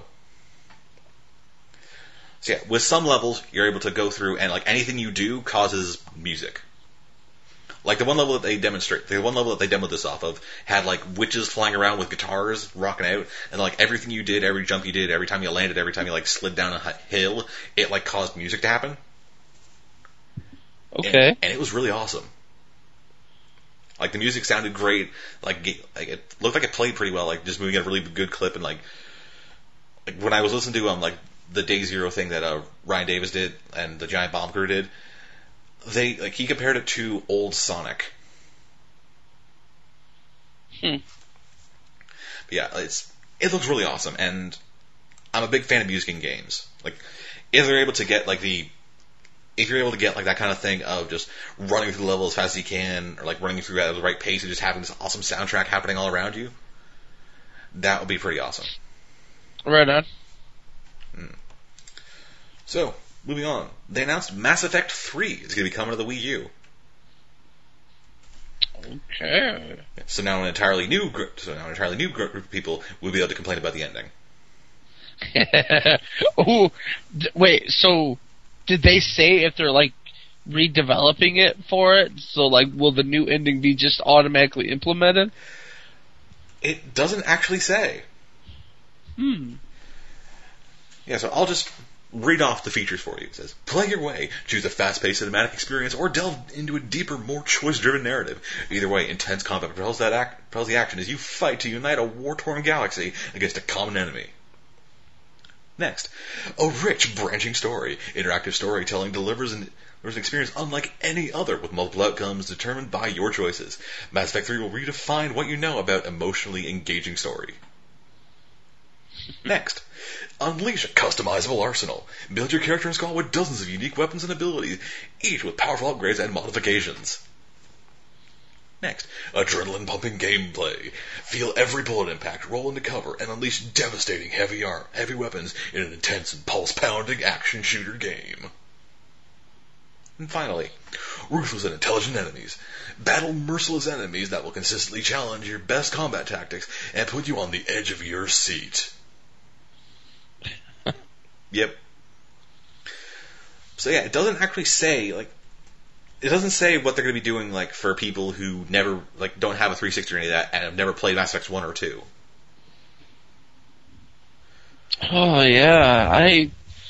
So yeah, with some levels, you're able to go through and like anything you do causes music. Like the one level that they demonstrate, the one level that they demoed this off of had like witches flying around with guitars rocking out, and like everything you did, every jump you did, every time you landed, every time you like slid down a hill, it like caused music to happen. Okay. And, and it was really awesome. Like the music sounded great. Like, like it looked like it played pretty well. Like just moving at a really good clip, and like, like when I was listening to um like the Day Zero thing that uh, Ryan Davis did and the Giant Bomb Crew did. They like he compared it to old Sonic. Hmm. But yeah, it's it looks really awesome, and I'm a big fan of music in games. Like, if they're able to get like the, if you're able to get like that kind of thing of just running through the level as fast as you can, or like running through at the right pace and just having this awesome soundtrack happening all around you, that would be pretty awesome. Right on. Hmm. So. Moving on, they announced Mass Effect three is going to be coming to the Wii U. Okay. So now an entirely new group, so now an entirely new group of people will be able to complain about the ending. Ooh, d- wait, so did they say if they're like redeveloping it for it? So like, will the new ending be just automatically implemented? It doesn't actually say. Hmm. Yeah, so I'll just read off the features for you. It says, play your way, choose a fast-paced cinematic experience, or delve into a deeper, more choice-driven narrative. Either way, intense combat propels, that act, propels the action as you fight to unite a war-torn galaxy against a common enemy. Next, a rich, branching story. Interactive storytelling delivers an, delivers an experience unlike any other, with multiple outcomes determined by your choices. Mass Effect three will redefine what you know about emotionally engaging story. Next, unleash a customizable arsenal. Build your character and squad with dozens of unique weapons and abilities, each with powerful upgrades and modifications. Next, adrenaline-pumping gameplay. Feel every bullet impact, roll into cover, and unleash devastating heavy arm, heavy weapons in an intense and pulse-pounding action shooter game. And finally, ruthless and intelligent enemies. Battle merciless enemies that will consistently challenge your best combat tactics and put you on the edge of your seat. Yep. So yeah, it doesn't actually say, like, it doesn't say what they're going to be doing, like, for people who never, like, don't have a three sixty or any of that and have never played Mass Effect one or two. Oh yeah, I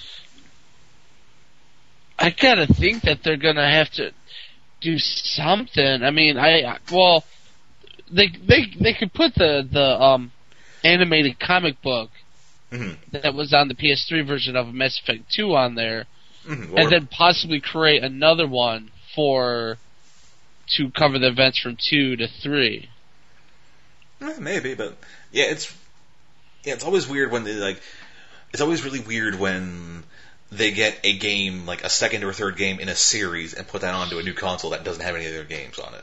I gotta think that they're gonna have to do something. I mean, I well, they they they could put the the um animated comic book mm-hmm. that was on the P S three version of Mass Effect two on there, mm-hmm. and then possibly create another one for to cover the events from two to three. Eh, maybe, but yeah, it's yeah, it's always weird when they like. It's always really weird when they get a game, like a second or third game in a series, and put that onto a new console that doesn't have any of their games on it.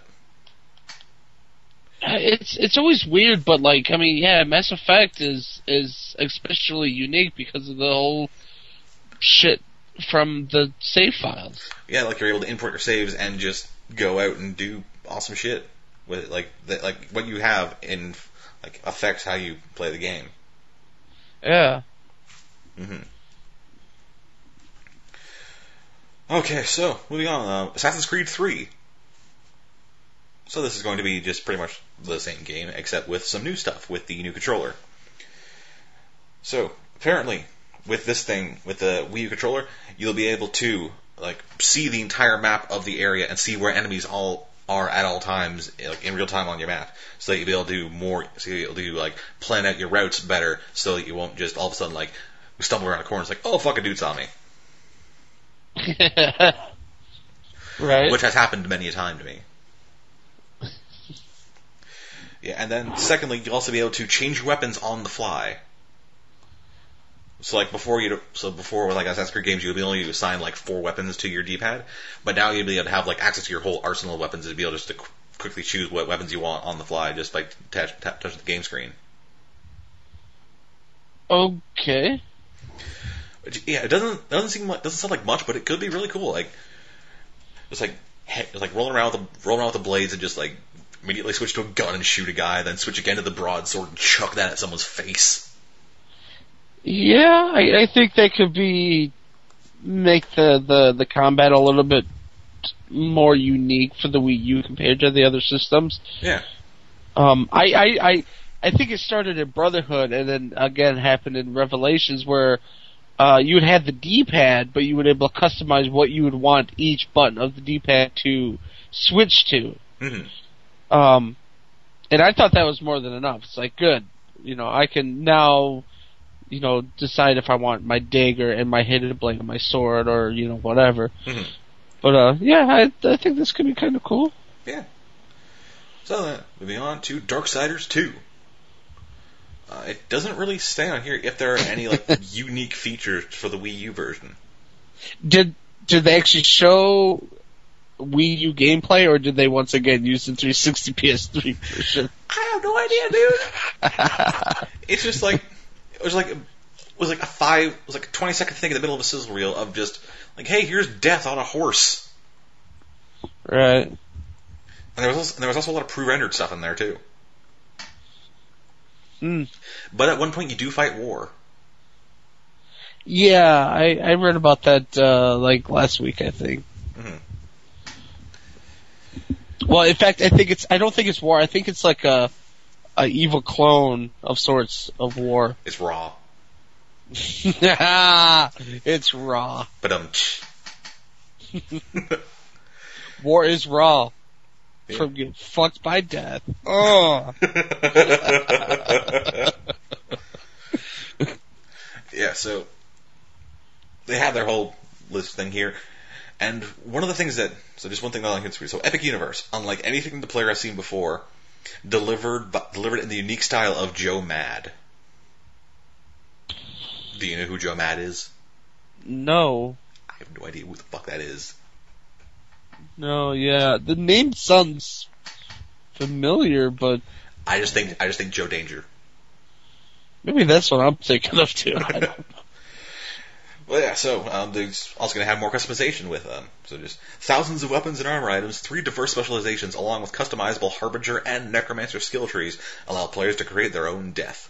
It's it's always weird, but like I mean, yeah, Mass Effect is is especially unique because of the whole shit from the save files. Yeah, like you're able to import your saves and just go out and do awesome shit with it. Like the, like what you have in like affects how you play the game. Yeah. Mm-hmm. Okay, so moving on, uh, Assassin's Creed three. So this is going to be just pretty much the same game, except with some new stuff with the new controller. So apparently, with this thing, with the Wii U controller, you'll be able to like see the entire map of the area and see where enemies all are at all times, like in real time on your map, so that you'll be able to do more, so you'll be able to like plan out your routes better, so that you won't just all of a sudden like stumble around a corner. It's like, oh fuck, a dude saw me. Right. Which has happened many a time to me. Yeah, and then secondly, you'll also be able to change your weapons on the fly. So like before you, so before with like Assassin's Creed games, you'll be only assign like four weapons to your D-pad, but now you'll be able to have like access to your whole arsenal of weapons and be able just to qu- quickly choose what weapons you want on the fly, just by touch, touch, touch the game screen. Okay. Yeah, it doesn't it doesn't seem like doesn't sound like much, but it could be really cool. Like it's like it's like rolling around with the rolling around with the blades and just like immediately switch to a gun and shoot a guy, then switch again to the broadsword and chuck that at someone's face. Yeah, I, I think that could be make the, the, the combat a little bit more unique for the Wii U compared to the other systems. Yeah. Um, I, I, I, I think it started in Brotherhood and then again happened in Revelations where uh, you would have the D-pad, but you would be able to customize what you would want each button of the D-pad to switch to. Mm-hmm. Um, and I thought that was more than enough. It's like, good. You know, I can now, you know, decide if I want my dagger and my hidden blade and my sword or, you know, whatever. Mm-hmm. But, uh, yeah, I, I think this could be kind of cool. Yeah. So, uh, moving on to Darksiders two. Uh, it doesn't really say on here if there are any, like, unique features for the Wii U version. Did, did they actually show Wii U gameplay, or did they once again use the three sixty P S three version? I have no idea, dude. It's just like it was like it was like a five, it was like a twenty second thing in the middle of a sizzle reel of just like, hey, here's death on a horse. Right. And there was also, and there was also a lot of pre-rendered stuff in there too. Mm. But at one point, you do fight war. Yeah, I, I read about that uh, like last week, I think. Mm-hmm. Well, in fact, I think it's. I don't think it's war. I think it's like a, a evil clone of sorts of war. It's raw. It's raw. But um. War is raw. Yeah. From getting fucked by death. Oh. Yeah. So they have their whole list thing here. And one of the things that, so just one thing that I like to so Epic Universe, unlike anything the player has seen before, delivered delivered in the unique style of Joe Mad. Do you know who Joe Mad is? No. I have no idea who the fuck that is. No, yeah. The name sounds familiar, but I just think I just think Joe Danger. maybe that's what I'm thinking of too. I don't know. Well, yeah, so um, there's also going to have more customization with them. So just thousands of weapons and armor items, three diverse specializations, along with customizable Harbinger and Necromancer skill trees, allow players to create their own death.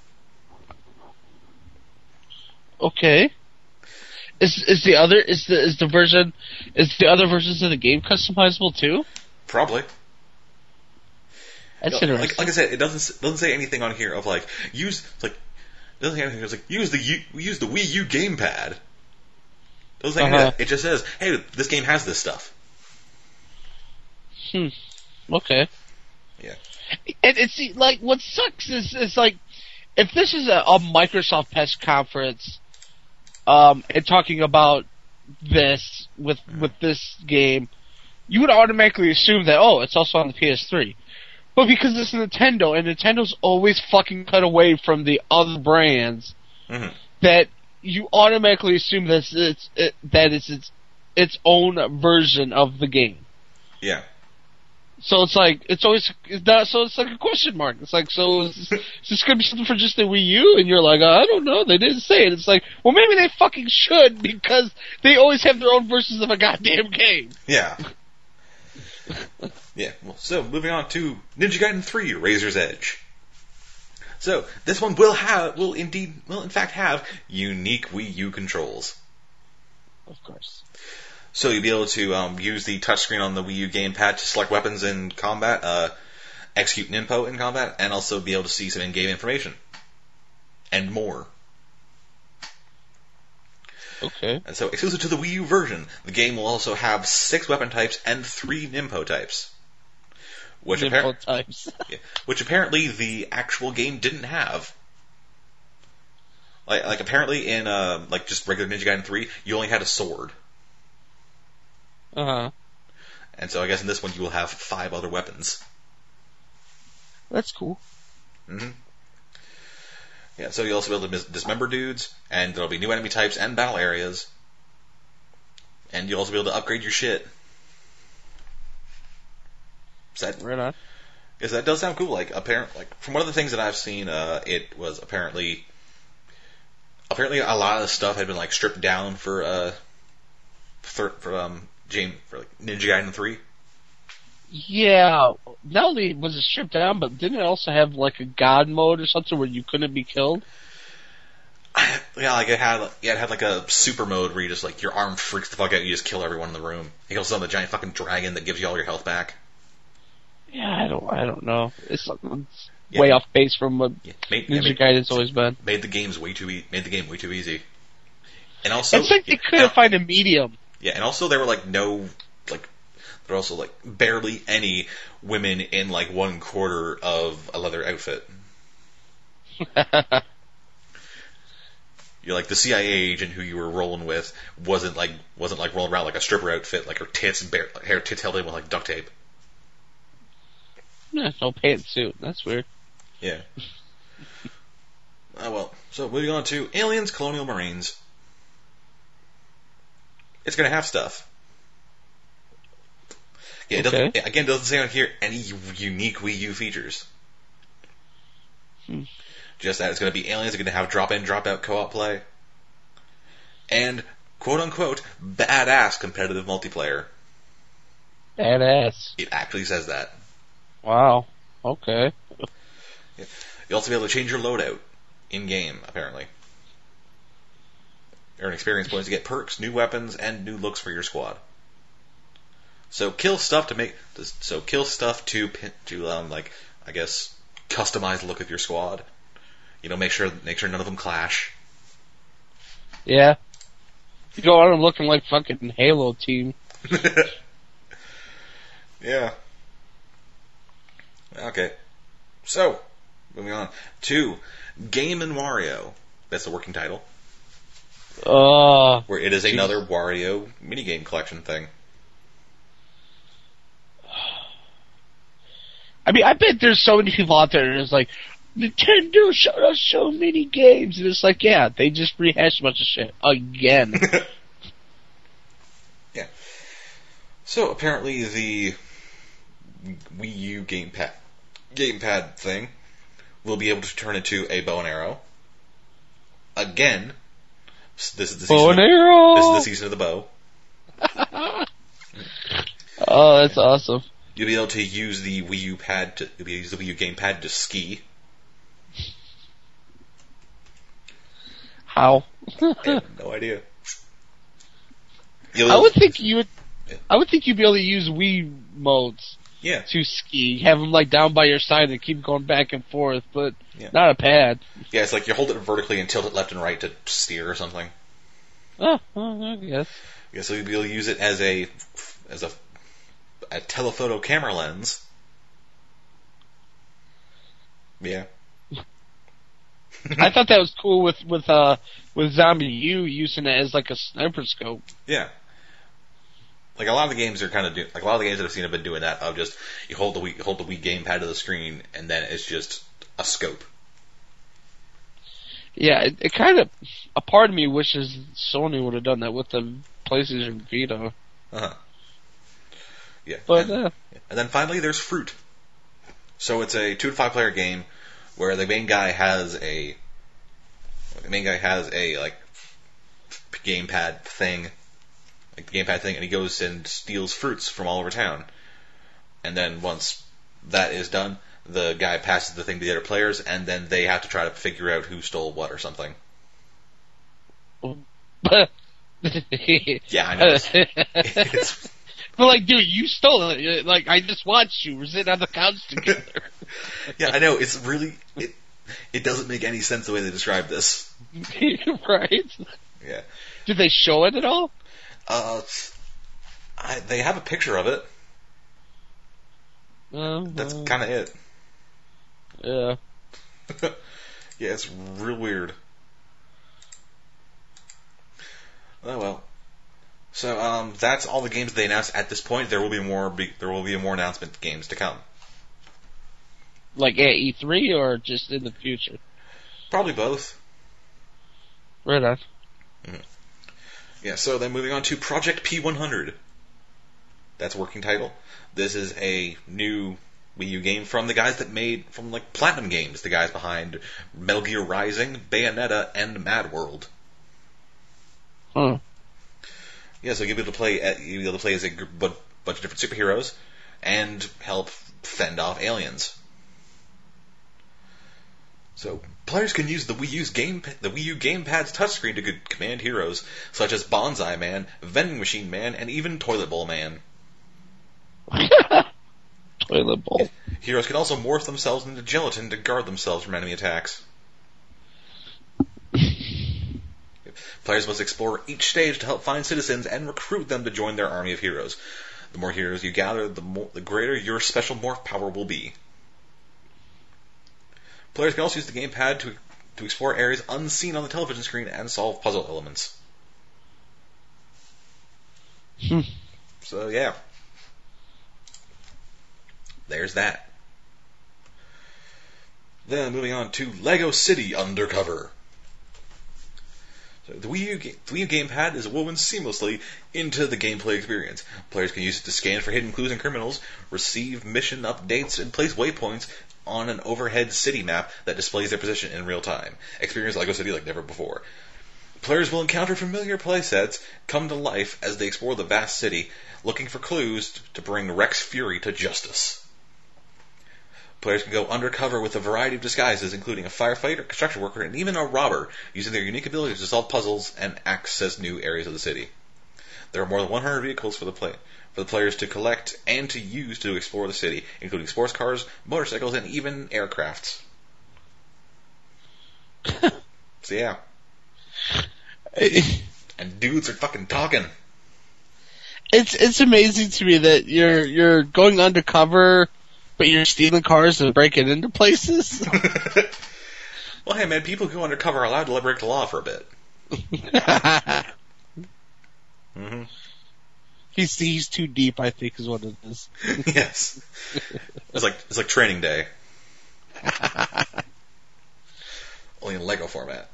Okay. Is is the other is the is the version is the other versions of the game customizable too? Probably. That's You know, interesting. like, like I said, it doesn't doesn't say anything on here of like use like it doesn't say anything. It's like use the U, use the Wii U gamepad. It doesn't say any of Uh-huh. that. It just says, hey, this game has this stuff. Hmm. Okay. Yeah. And it's like what sucks is is like if this is a, a Microsoft press conference, um, and talking about this with with this game, you would automatically assume that oh, it's also on the P S three. But because it's Nintendo and Nintendo's always fucking cut away from the other brands, Mm-hmm. that you automatically assume that it's, it's it, that it's its its own version of the game. Yeah. So it's like it's always it's not, so it's like a question mark. It's like so is this, is this gonna be something for just the Wii U? And you're like, oh, I don't know. They didn't say it. It's like, well, maybe they fucking should because they always have their own versions of a goddamn game. Yeah. Yeah. Well, so moving on to Ninja Gaiden three: Razor's Edge. So this one will have will indeed will in fact have unique Wii U controls. Of course. So you'll be able to um, use the touchscreen on the Wii U gamepad to select weapons in combat, uh, execute Ninpo in combat, and also be able to see some in-game information. And more. Okay. And so, exclusive to the Wii U version, the game will also have six weapon types and three Ninpo types. Which, Nimble appar- types. yeah, which apparently the actual game didn't have. Like, like apparently in uh, like just regular Ninja Gaiden three, you only had a sword. Uh huh. And so I guess in this one you will have five other weapons. That's cool. Mm-hmm. Yeah, so you'll also be able to mis- dismember dudes, and there'll be new enemy types and battle areas. And you'll also be able to upgrade your shit. So that, Right on. yes, that does sound cool. Like, apparent, like from one of the things that I've seen, uh, it was apparently, apparently a lot of the stuff had been like stripped down for, uh, for, for um, James, for like Ninja Gaiden three. Yeah. Not only was it stripped down, but didn't it also have like a god mode or something where you couldn't be killed? Yeah, like it had, yeah, it had like a super mode where you just like your arm freaks the fuck out, and you just kill everyone in the room. You kill some of the giant fucking dragon that gives you all your health back. Yeah, I don't, I don't know. It's, it's Yeah. way off base from what Yeah, made, Ninja yeah, made, Gaiden's always been. made the games way too e- made the game way too easy. And also, It's like they yeah, couldn't and- find a medium. Yeah, and also there were like no, like, there were also like barely any women in like one quarter of a leather outfit. You're like the C I A agent who you were rolling with wasn't like wasn't like rolling around like a stripper outfit, like her tits and bare, hair tits held in with like duct tape. Yeah, no pantsuit. That's weird. Yeah. Oh well. So moving on to Aliens: Colonial Marines. It's gonna have stuff. Yeah, it doesn't, Okay. again, it doesn't say on here any unique Wii U features. Hmm. Just that it's going to be Aliens, it's going to have drop-in, drop-out co-op play. And, quote-unquote, badass competitive multiplayer. Badass. It actually says that. Wow. Okay. Yeah. You'll also be able to change your loadout in-game, apparently. Earn experience points to get perks, new weapons, and new looks for your squad. So kill stuff to make... So kill stuff to, to um, like, I guess, customize the look of your squad. You know, make sure make sure none of them clash. Yeah. You go out and looking like fucking Halo team. Yeah. Okay. So, moving on to Game and Wario. That's the working title. Uh, Where it is geez. another Wario minigame collection thing. I mean, I bet there's so many people out there that's like, Nintendo showed us so many games, and it's like, yeah, they just rehashed a bunch of shit again. Yeah. So apparently the Wii U gamepad gamepad thing will be able to turn into a bow and arrow. Again, this is the bow season. and Of, arrow. this is the season of the bow. Oh, that's awesome. You'll be able to use the Wii U pad to you'll be able to use the Wii U gamepad to ski. How? I have no idea. You'll I would think you would. Yeah. I would think you'd be able to use Wii modes Yeah. to ski, have them like down by your side and keep going back and forth, but Yeah. not a pad. Yeah, it's like you hold it vertically and tilt it left and right to steer or something. Oh, well, I guess. Yeah, so you'll be able to use it as a as a, a telephoto camera lens. Yeah. I thought that was cool with with uh with Zombie U using it as like a sniper scope. Yeah. Like a lot of the games are kind of do like a lot of the games that I've seen have been doing that of just you hold the Wii hold the Wii gamepad to the screen and then it's just a scope. Yeah, it, it kind of a part of me wishes Sony would have done that with the PlayStation Vita. Uh huh. Yeah. But and, uh, and then finally there's Fruit. So it's a two to five player game where the main guy has a the main guy has a like gamepad thing. Like the gamepad thing, and he goes and steals fruits from all over town. And then once that is done, the guy passes the thing to the other players, and then they have to try to figure out who stole what or something. Yeah, I know. It's, it's, but like, dude, you stole it. Like, I just watched you. We're sitting on the couch together. yeah, I know. It's really it. It doesn't make any sense the way they describe this. Right? Yeah. Did they show it at all? Uh, I, they have a picture of it. Uh, That's well, kind of it. yeah. Yeah, it's real weird. Oh well. So um, that's all the games they announced at this point. There will be more. Be, there will be more announcement games to come. Like at E three or just in the future? Probably both. Right on. Mm-hmm. Yeah. So then moving on to Project P one hundred. That's a working title. This is a new Wii U game from the guys that made from like Platinum Games, the guys behind Metal Gear Rising, Bayonetta, and Mad World. Huh. Yeah, so you'll be able to play. You'll be able to play as a gr- bunch of different superheroes and help fend off aliens. So players can use the Wii U's game, the Wii U gamepad's touchscreen to command heroes such as Bonsai Man, Vending Machine Man, and even Toilet Bowl Man. Toilet bowl. Heroes can also morph themselves into gelatin to guard themselves from enemy attacks. Players must explore each stage to help find citizens and recruit them to join their army of heroes. The more heroes you gather, the, more, the greater your special morph power will be. Players can also use the gamepad to, to explore areas unseen on the television screen and solve puzzle elements. Hmm. So, yeah. There's that. Then moving on to Lego City Undercover. So the Wii U, the Wii U gamepad is woven seamlessly into the gameplay experience. Players can use it to scan for hidden clues and criminals, receive mission updates, and place waypoints on an overhead city map that displays their position in real time. Experience Lego City like never before. Players will encounter familiar playsets come to life as they explore the vast city, looking for clues to bring Rex Fury to justice. Players can go undercover with a variety of disguises, including a firefighter, construction worker, and even a robber, using their unique abilities to solve puzzles and access new areas of the city. There are more than one hundred vehicles for the play, for the players to collect and to use to explore the city, including sports cars, motorcycles, and even aircrafts. So yeah. And dudes are fucking talking. It's it's amazing to me that you're you're going undercover, but you're stealing cars and breaking into places. Well, hey man, people who go undercover are allowed to break the law for a bit. Mm-hmm. He's he's too deep, I think, is what it is. Yes. It's like it's like Training Day. Only in Lego format.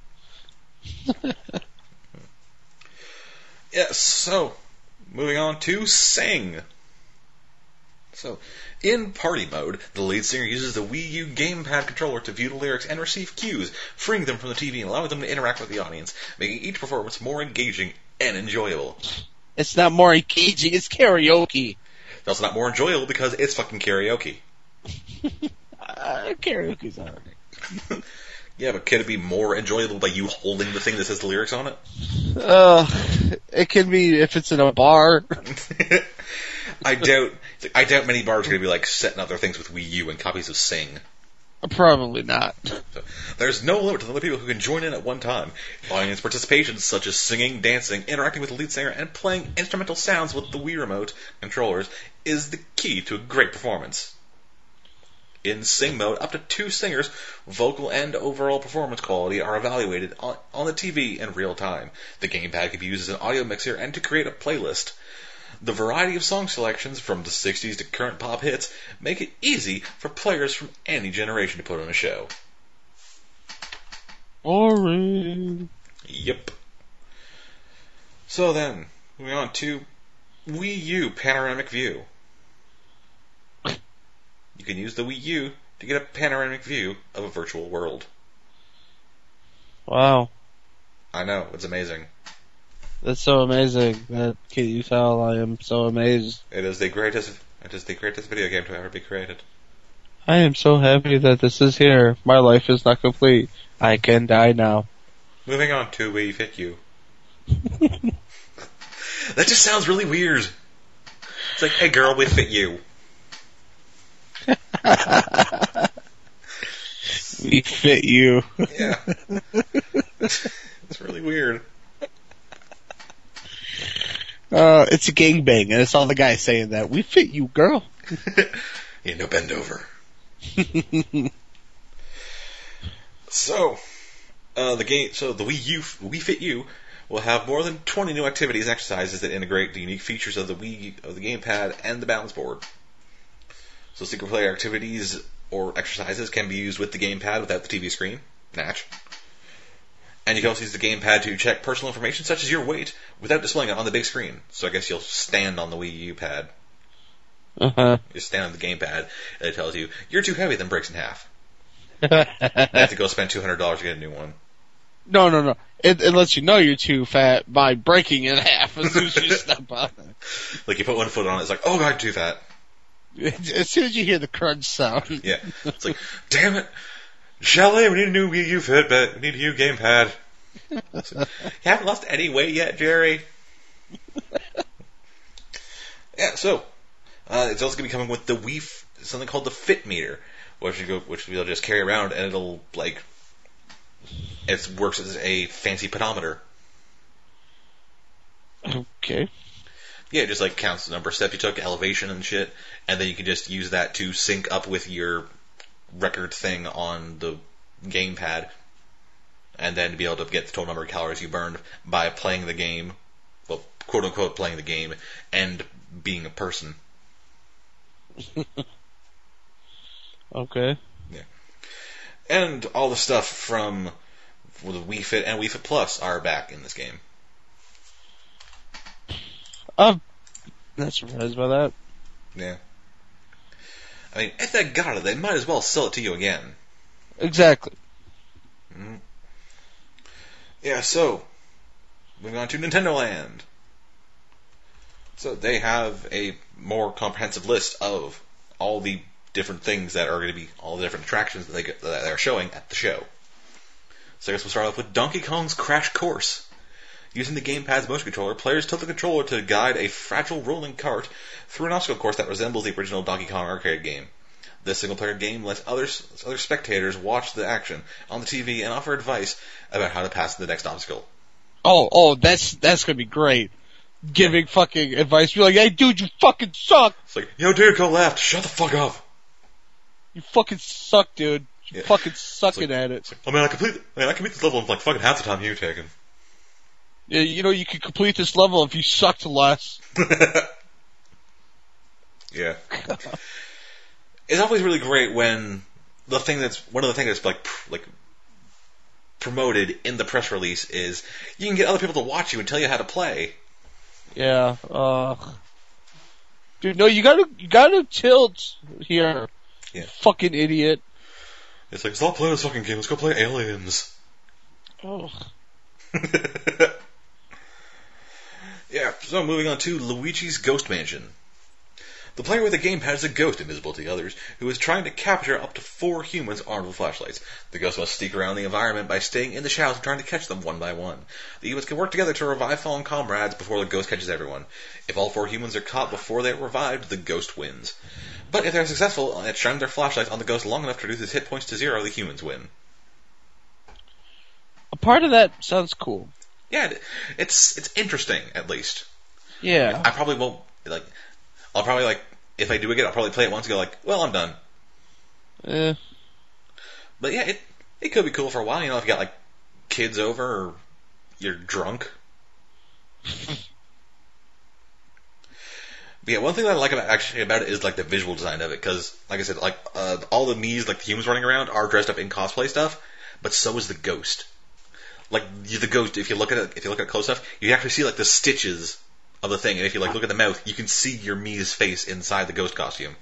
Yes, so moving on to Sing. So, in party mode, the lead singer uses the Wii U gamepad controller to view the lyrics and receive cues, freeing them from the T V and allowing them to interact with the audience, making each performance more engaging and enjoyable. It's not more engaging, it's karaoke. It's also not more enjoyable because it's fucking karaoke. uh, karaoke's alright. Yeah, but can it be more enjoyable by you holding the thing that says the lyrics on it? Uh, it can be if it's in a bar. I doubt. I doubt many bars are going to be like setting up their things with Wii U and copies of Sing. Probably not. So, there's no limit to the number of people who can join in at one time. Audience participation, such as singing, dancing, interacting with the lead singer, and playing instrumental sounds with the Wii Remote controllers, is the key to a great performance. In Sing mode, up to two singers' vocal and overall performance quality are evaluated on, on the T V in real time. The gamepad can be used as an audio mixer and to create a playlist. The variety of song selections, from the sixties to current pop hits, make it easy for players from any generation to put on a show. Boring. Yep. So then, moving on to Wii U Panoramic View. You can use the Wii U to get a panoramic view of a virtual world. Wow. I know, it's amazing. That's so amazing. That can you tell I am so amazed. It is the greatest it is the greatest video game to ever be created. I am so happy that this is here. My life is not complete. I can die now. Moving on to Wii Fit You. That just sounds really weird. It's like, hey girl, we fit you. We fit you. Yeah. It's really weird. Uh, it's a gangbang, and it's all the guys saying that. We fit you, girl. Yeah, no bend over. So, uh, the game, so the Wii U, Wii Fit You, will have more than twenty new activities and exercises that integrate the unique features of the Wii, of the gamepad, and the balance board. So single player activities or exercises can be used with the gamepad without the T V screen. Natch. And you can also use the gamepad to check personal information such as your weight without displaying it on the big screen. So I guess you'll stand on the Wii U pad. Uh-huh. You stand on the gamepad and it tells you, you're too heavy, then breaks in half. You have to go spend two hundred dollars to get a new one. No, no, no. It, it lets you know you're too fat by breaking in half as soon as you step on it. Like you put one foot on it, it's like, oh god, too fat. As soon as you hear the crunch sound. Yeah. It's like, damn it. Shelley, we need a new Wii U Fitbit. We need a new gamepad. You haven't lost any weight yet, Jerry. Yeah, so, uh, it's also going to be coming with the Wii, F- something called the Fit Meter, which you go, which you'll just carry around and it'll, like, it works as a fancy pedometer. Okay. Yeah, it just like counts the number of steps you took, elevation and shit, and then you can just use that to sync up with your record thing on the gamepad, and then be able to get the total number of calories you burned by playing the game, well, quote unquote playing the game, and being a person. Okay. Yeah. And all the stuff from the Wii Fit and Wii Fit Plus are back in this game. I'm not surprised by that. Yeah. I mean, if they got it, they might as well sell it to you again. Exactly. Mm-hmm. Yeah, so, moving on to Nintendo Land. So they have a more comprehensive list of all the different things that are going to be all the different attractions that, they, that they're showing at the show. So I guess we'll start off with Donkey Kong's Crash Course. Using the gamepad's motion controller, players tilt the controller to guide a fragile rolling cart through an obstacle course that resembles the original Donkey Kong arcade game. This single-player game lets others, other spectators watch the action on the T V and offer advice about how to pass the next obstacle. Oh, oh, that's that's gonna be great. Giving fucking advice, be like, "Hey, dude, you fucking suck." It's like, "Yo, dude, go left. Shut the fuck up. You fucking suck, dude. You Yeah. fucking sucking like, at it." Like, I mean, I complete. I mean, I complete this level in like fucking half the time you've taken. Yeah, you know, you could complete this level if you sucked less. Yeah. It's always really great when the thing that's one of the things that's like pr- like promoted in the press release is you can get other people to watch you and tell you how to play. Yeah. Uh, dude, no, you gotta you gotta tilt here. Yeah. Fucking idiot. It's like, stop playing this fucking game. Let's go play Aliens. Oh. Yeah. So moving on to Luigi's Ghost Mansion. The player with the gamepad is a ghost invisible to the others, who is trying to capture up to four humans armed with flashlights. The ghost must sneak around the environment by staying in the shadows and trying to catch them one by one. The humans can work together to revive fallen comrades before the ghost catches everyone. If all four humans are caught before they are revived, the ghost wins. But if they are successful at shining their flashlights on the ghost long enough to reduce his hit points to zero, the humans win. A part of that sounds cool. Yeah, it's it's interesting, at least. Yeah. I probably won't, like... I'll probably, like, if I do it again, I'll probably play it once and go, like, well, I'm done. Eh. But yeah, it it could be cool for a while, you know, if you got, like, kids over or you're drunk. But yeah, one thing that I like about actually about it is, like, the visual design of it, because, like I said, like, uh, all the Mii's, like, the humans running around are dressed up in cosplay stuff, but so is the ghost. Like, you, the ghost, if you look at it, if you look at it close enough, you actually see, like, the stitches of the thing, and if you like look at the mouth, you can see your Mii's face inside the ghost costume.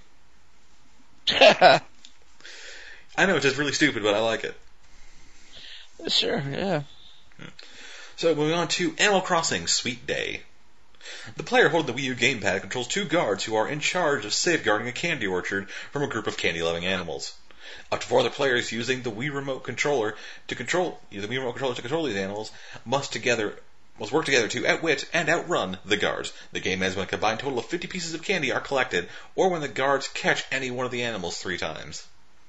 I know, it's just really stupid, but I like it. Sure, yeah. So, moving on to Animal Crossing Sweet Day. The player holding the Wii U gamepad controls two guards who are in charge of safeguarding a candy orchard from a group of candy-loving animals. Up to four other players using the Wii Remote controller to control the Wii Remote controller to control these animals must together must work together to outwit and outrun the guards. The game ends when a combined total of fifty pieces of candy are collected, or when the guards catch any one of the animals three times.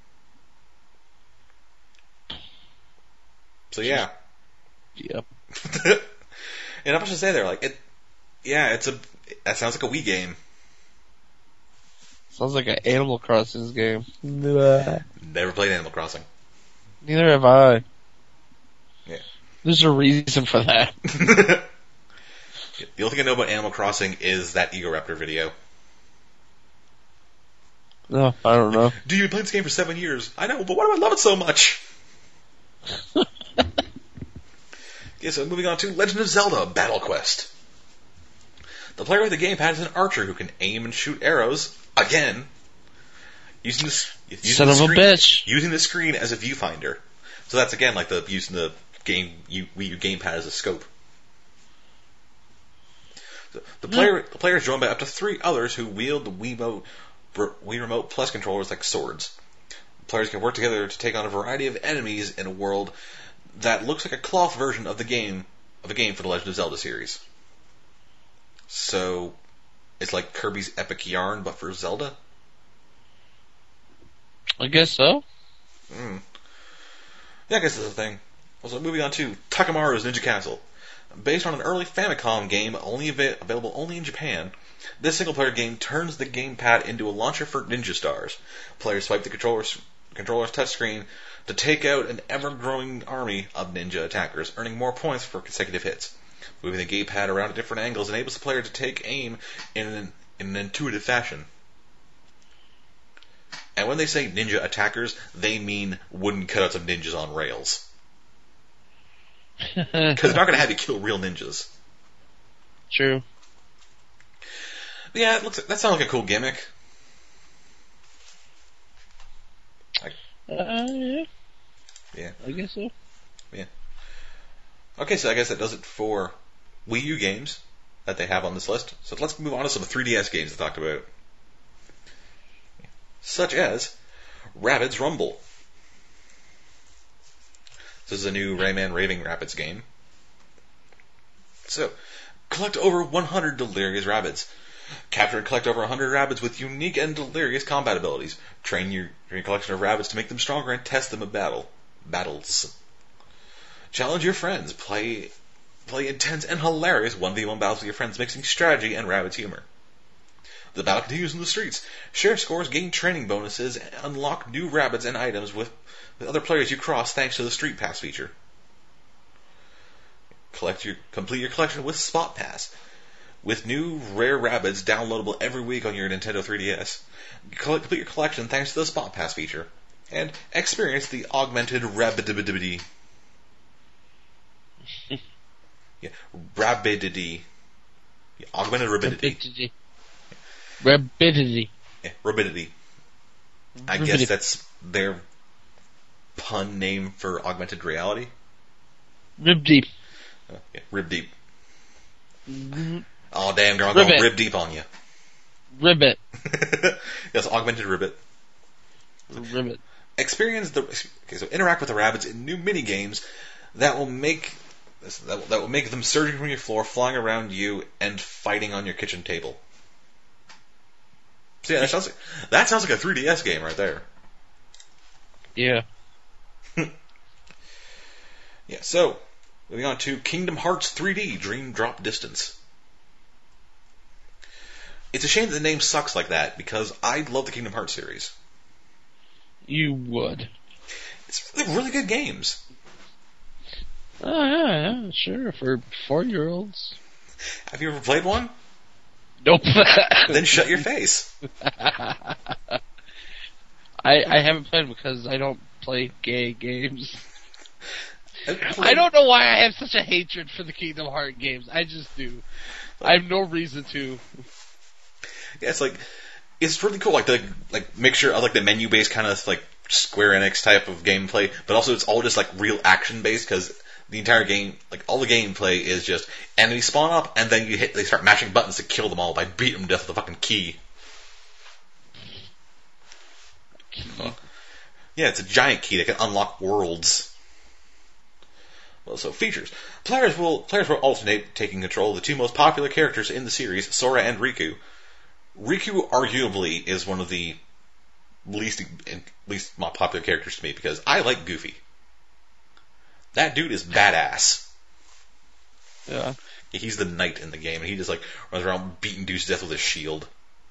So yeah. Yep. And not much to say there. Like it, yeah, it's a. That sounds like a Wii game. Sounds like an Animal Crossing game. Never played Animal Crossing. Neither have I. Yeah. There's a reason for that. The only thing I know about Animal Crossing is that Egoraptor video. No, I don't know. Dude, you've been playing this game for seven years. I know, but why do I love it so much? Okay, so moving on to Legend of Zelda Battle Quest. The player with the gamepad is an archer who can aim and shoot arrows, again, using the, using Son the of a screen, bitch. using the screen as a viewfinder. So that's again like the using the game you, Wii U gamepad as a scope. The, the player the player is joined by up to three others who wield the Wii Remote, Wii Remote Plus controllers like swords. Players can work together to take on a variety of enemies in a world that looks like a cloth version of the game of a game for the Legend of Zelda series. So it's like Kirby's Epic Yarn, but for Zelda. I guess so. Mm. Yeah, I guess that's the thing. Also, moving on to Takamaru's Ninja Castle. Based on an early Famicom game only av- available only in Japan, this single-player game turns the gamepad into a launcher for ninja stars. Players swipe the controller's, controller's touchscreen to take out an ever-growing army of ninja attackers, earning more points for consecutive hits. Moving the gamepad around at different angles enables the player to take aim in an, in an intuitive fashion. And when they say ninja attackers, they mean wooden cutouts of ninjas on rails. Because they're not going to have you kill real ninjas. True. Yeah, it looks. That sounds like a cool gimmick. Uh, yeah. Yeah. I guess so. Yeah. Okay, so I guess that does it for Wii U games that they have on this list. So let's move on to some three D S games to talk about. such as Rabbids Rumble. This is a new Rayman Raving Rabbids game. So, collect over one hundred delirious Rabbids. Capture and collect over one hundred Rabbids with unique and delirious combat abilities. Train your, your collection of Rabbids to make them stronger and test them in battle. Battles. Challenge your friends. Play play intense and hilarious one v one battles with your friends, mixing strategy and Rabbids humor. The battle continues in the streets. Share scores, gain training bonuses, and unlock new Rabbids and items with, with other players you cross thanks to the Street Pass feature. Collect your complete your collection with Spot Pass. With new rare Rabbids downloadable every week on your Nintendo three D S. Complete your collection thanks to the Spot Pass feature. And experience the augmented Rabbidibidibidi. yeah, Rabidity. Yeah, augmented Rabidity. Rabidity. Yeah, Rabidity. I Rabidity. guess that's their pun name for augmented reality. Rib deep. Uh, yeah, rib deep. Mm-hmm. Oh, damn, girl, I'm going Ribbit. rib deep on you. Ribbit. Yes, augmented ribbit. Ribbit. Experience the okay, so interact with the Rabbids in new mini games that will make that will, that will make them surging from your floor, flying around you, and fighting on your kitchen table. So yeah, that sounds like, that sounds like a three D S game right there. Yeah. Yeah. So moving on to Kingdom Hearts three D Dream Drop Distance. It's a shame that the name sucks like that because I love the Kingdom Hearts series. You would. It's they're really good games. Oh, yeah, yeah, sure, for four-year-olds. Have you ever played one? Nope. Then shut your face. I I haven't played because I don't play gay games. I don't know why I have such a hatred for the Kingdom Hearts games. I just do. I have no reason to. Yeah, it's like it's really cool, like the like mixture of like the menu based kind of like Square Enix type of gameplay, but also it's all just like real action based because the entire game, like all the gameplay is just enemies spawn up and then you hit, they start mashing buttons to kill them all by beating them to death with a fucking key. Key. Well, yeah, it's a giant key that can unlock worlds. Well, so features. Players will players will alternate taking control of the two most popular characters in the series, Sora and Riku. Riku arguably is one of the least least popular characters to me because I like Goofy. That dude is badass. Yeah. He's the knight in the game, and he just like runs around beating dudes to death with his shield.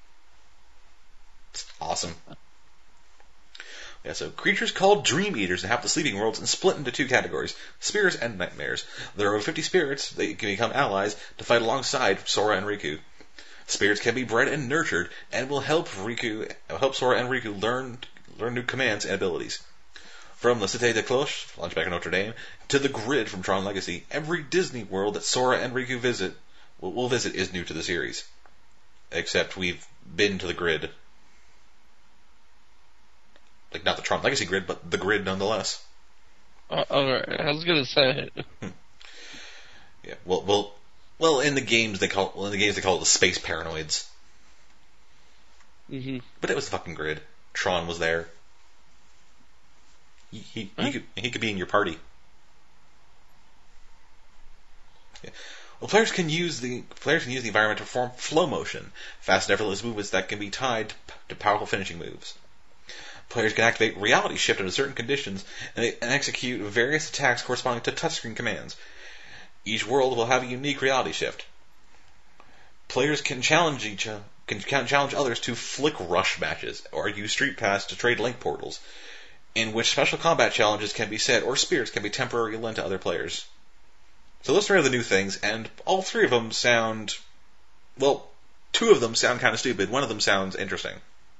It's awesome. Yeah, so creatures called Dream Eaters inhabit the sleeping worlds and split into two categories, spirits and nightmares. There are over fifty spirits that can become allies to fight alongside Sora and Riku. Spirits can be bred and nurtured and will help Riku, help Sora and Riku learn learn new commands and abilities. From the Cité de Cloche, Launchback in Notre Dame, to the Grid from Tron Legacy, every Disney world that Sora and Riku visit will, will visit is new to the series. Except we've been to the Grid. Like, not the Tron Legacy Grid, but the Grid nonetheless. Uh, alright, I was gonna say it. Yeah, well, well, well, in the games they call well, in the games they call it the Space Paranoids. Mm-hmm. But it was the fucking Grid. Tron was there. He he, Huh? he could he could be in your party. Yeah. Well, players can use the players can use the environment to perform flow motion, fast and effortless movements that can be tied to powerful finishing moves. Players can activate Reality Shift under certain conditions and, and execute various attacks corresponding to touchscreen commands. Each world will have a unique Reality Shift. Players can challenge each uh, can challenge others to flick rush matches or use Street Pass to trade link portals, in which special combat challenges can be set or spirits can be temporarily lent to other players. So those three are the new things, and all three of them sound, well, two of them sound kind of stupid. One of them sounds interesting.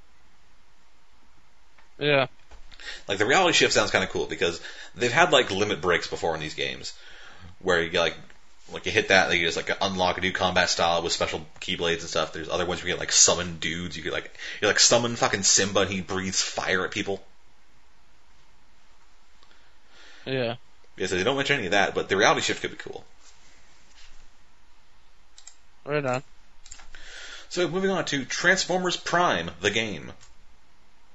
Yeah. Like the Reality Shift sounds kind of cool because they've had like limit breaks before in these games, where you like like you hit that, and you just like unlock a new combat style with special keyblades and stuff. There's other ones where you get like summon dudes. You get like you like summon fucking Simba and he breathes fire at people. Yeah. Yeah, so they don't mention any of that, but the Reality Shift could be cool. Right on. So moving on to Transformers Prime, the game.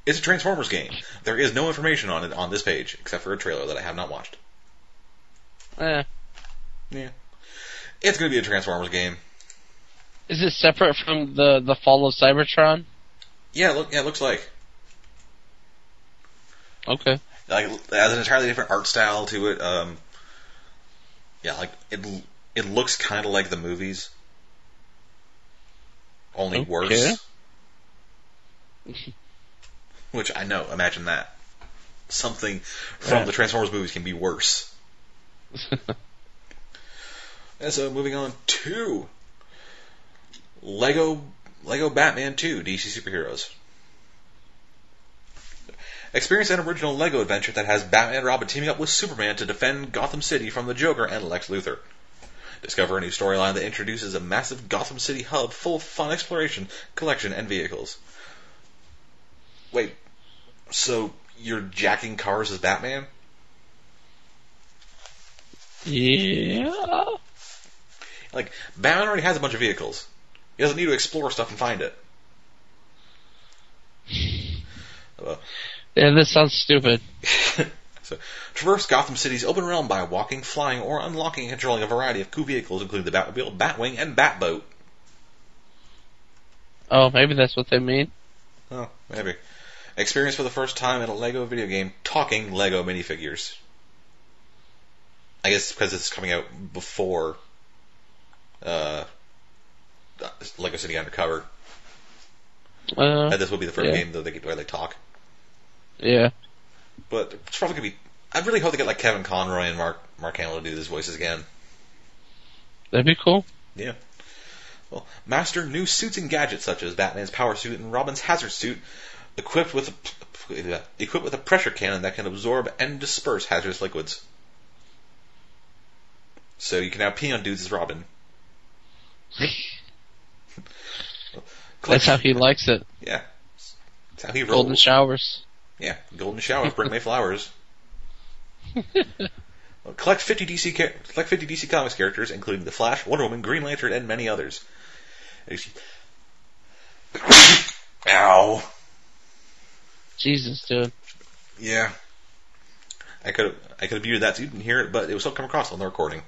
It's a Transformers game. There is no information on it on this page, except for a trailer that I have not watched. Eh. Yeah. It's going to be a Transformers game. Is it separate from the, the Fall of Cybertron? Yeah, look, yeah, it looks like. Okay. Like, it has an entirely different art style to it. Um, yeah, like, it it looks kind of like the movies. Only Okay. worse. Which, I know, imagine that. Something from Yeah. the Transformers movies can be worse. And so, moving on to Lego Lego Batman two D C Superheroes. Experience an original Lego adventure that has Batman and Robin teaming up with Superman to defend Gotham City from the Joker and Lex Luthor. Discover a new storyline that introduces a massive Gotham City hub full of fun exploration, collection, and vehicles. Wait, so you're jacking cars as Batman? Yeah. Like, Batman already has a bunch of vehicles. He doesn't need to explore stuff and find it. Well, Yeah, this sounds stupid. so, traverse Gotham City's open realm by walking, flying, or unlocking and controlling a variety of cool vehicles, including the Batmobile, Batwing, and Batboat. Oh, maybe that's what they mean. Oh, maybe. Experience for the first time in a Lego video game talking Lego minifigures. I guess because it's coming out before uh, Lego City Undercover. Uh, And this will be the first yeah. game that they, where they talk. Yeah. But it's probably going to be... I really hope they get like Kevin Conroy and Mark Mark Hamill to do these voices again. That'd be cool. Yeah. Well, master new suits and gadgets such as Batman's power suit and Robin's hazard suit, equipped with a, equipped with a pressure cannon that can absorb and disperse hazardous liquids. So you can now pee on dudes as Robin. That's how he likes it. Yeah. That's how he rolls. Golden showers. Yeah, golden showers bring me flowers. Well, collect fifty D C char- collect fifty D C Comics characters, including the Flash, Wonder Woman, Green Lantern, and many others. Ow. Jesus, dude. Yeah. I could have I could have muted that so you didn't hear it, but it was still come across on the recording.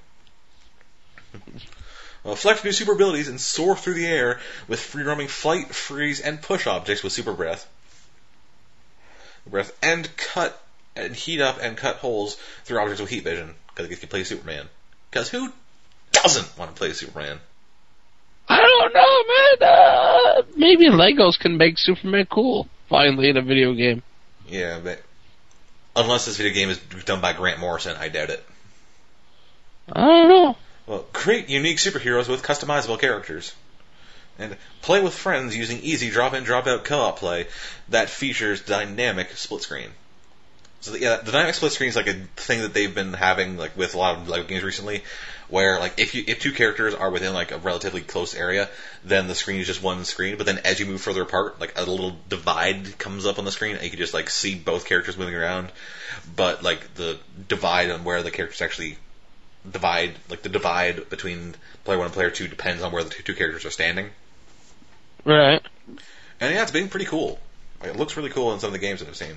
Well, select new super abilities and soar through the air with free roaming flight, freeze, and push objects with super breath. Breath and cut and heat up and cut holes through objects with heat vision because you can play Superman. Because who doesn't want to play Superman? I don't know, man. Uh, maybe Legos can make Superman cool. Finally, in a video game. Yeah, but unless this video game is done by Grant Morrison, I doubt it. I don't know. Well, create unique superheroes with customizable characters. And play with friends using easy drop-in, drop-out co-op play that features dynamic split screen. So the, yeah, the dynamic split screen is like a thing that they've been having like with a lot of Lego games recently, where like if you if two characters are within like a relatively close area, then the screen is just one screen. But then as you move further apart, like a little divide comes up on the screen, and you can just like see both characters moving around. But like the divide on where the characters actually divide, like the divide between player one and player two depends on where the two, two characters are standing. Right. And yeah, it's been pretty cool. Like, it looks really cool in some of the games that I've seen.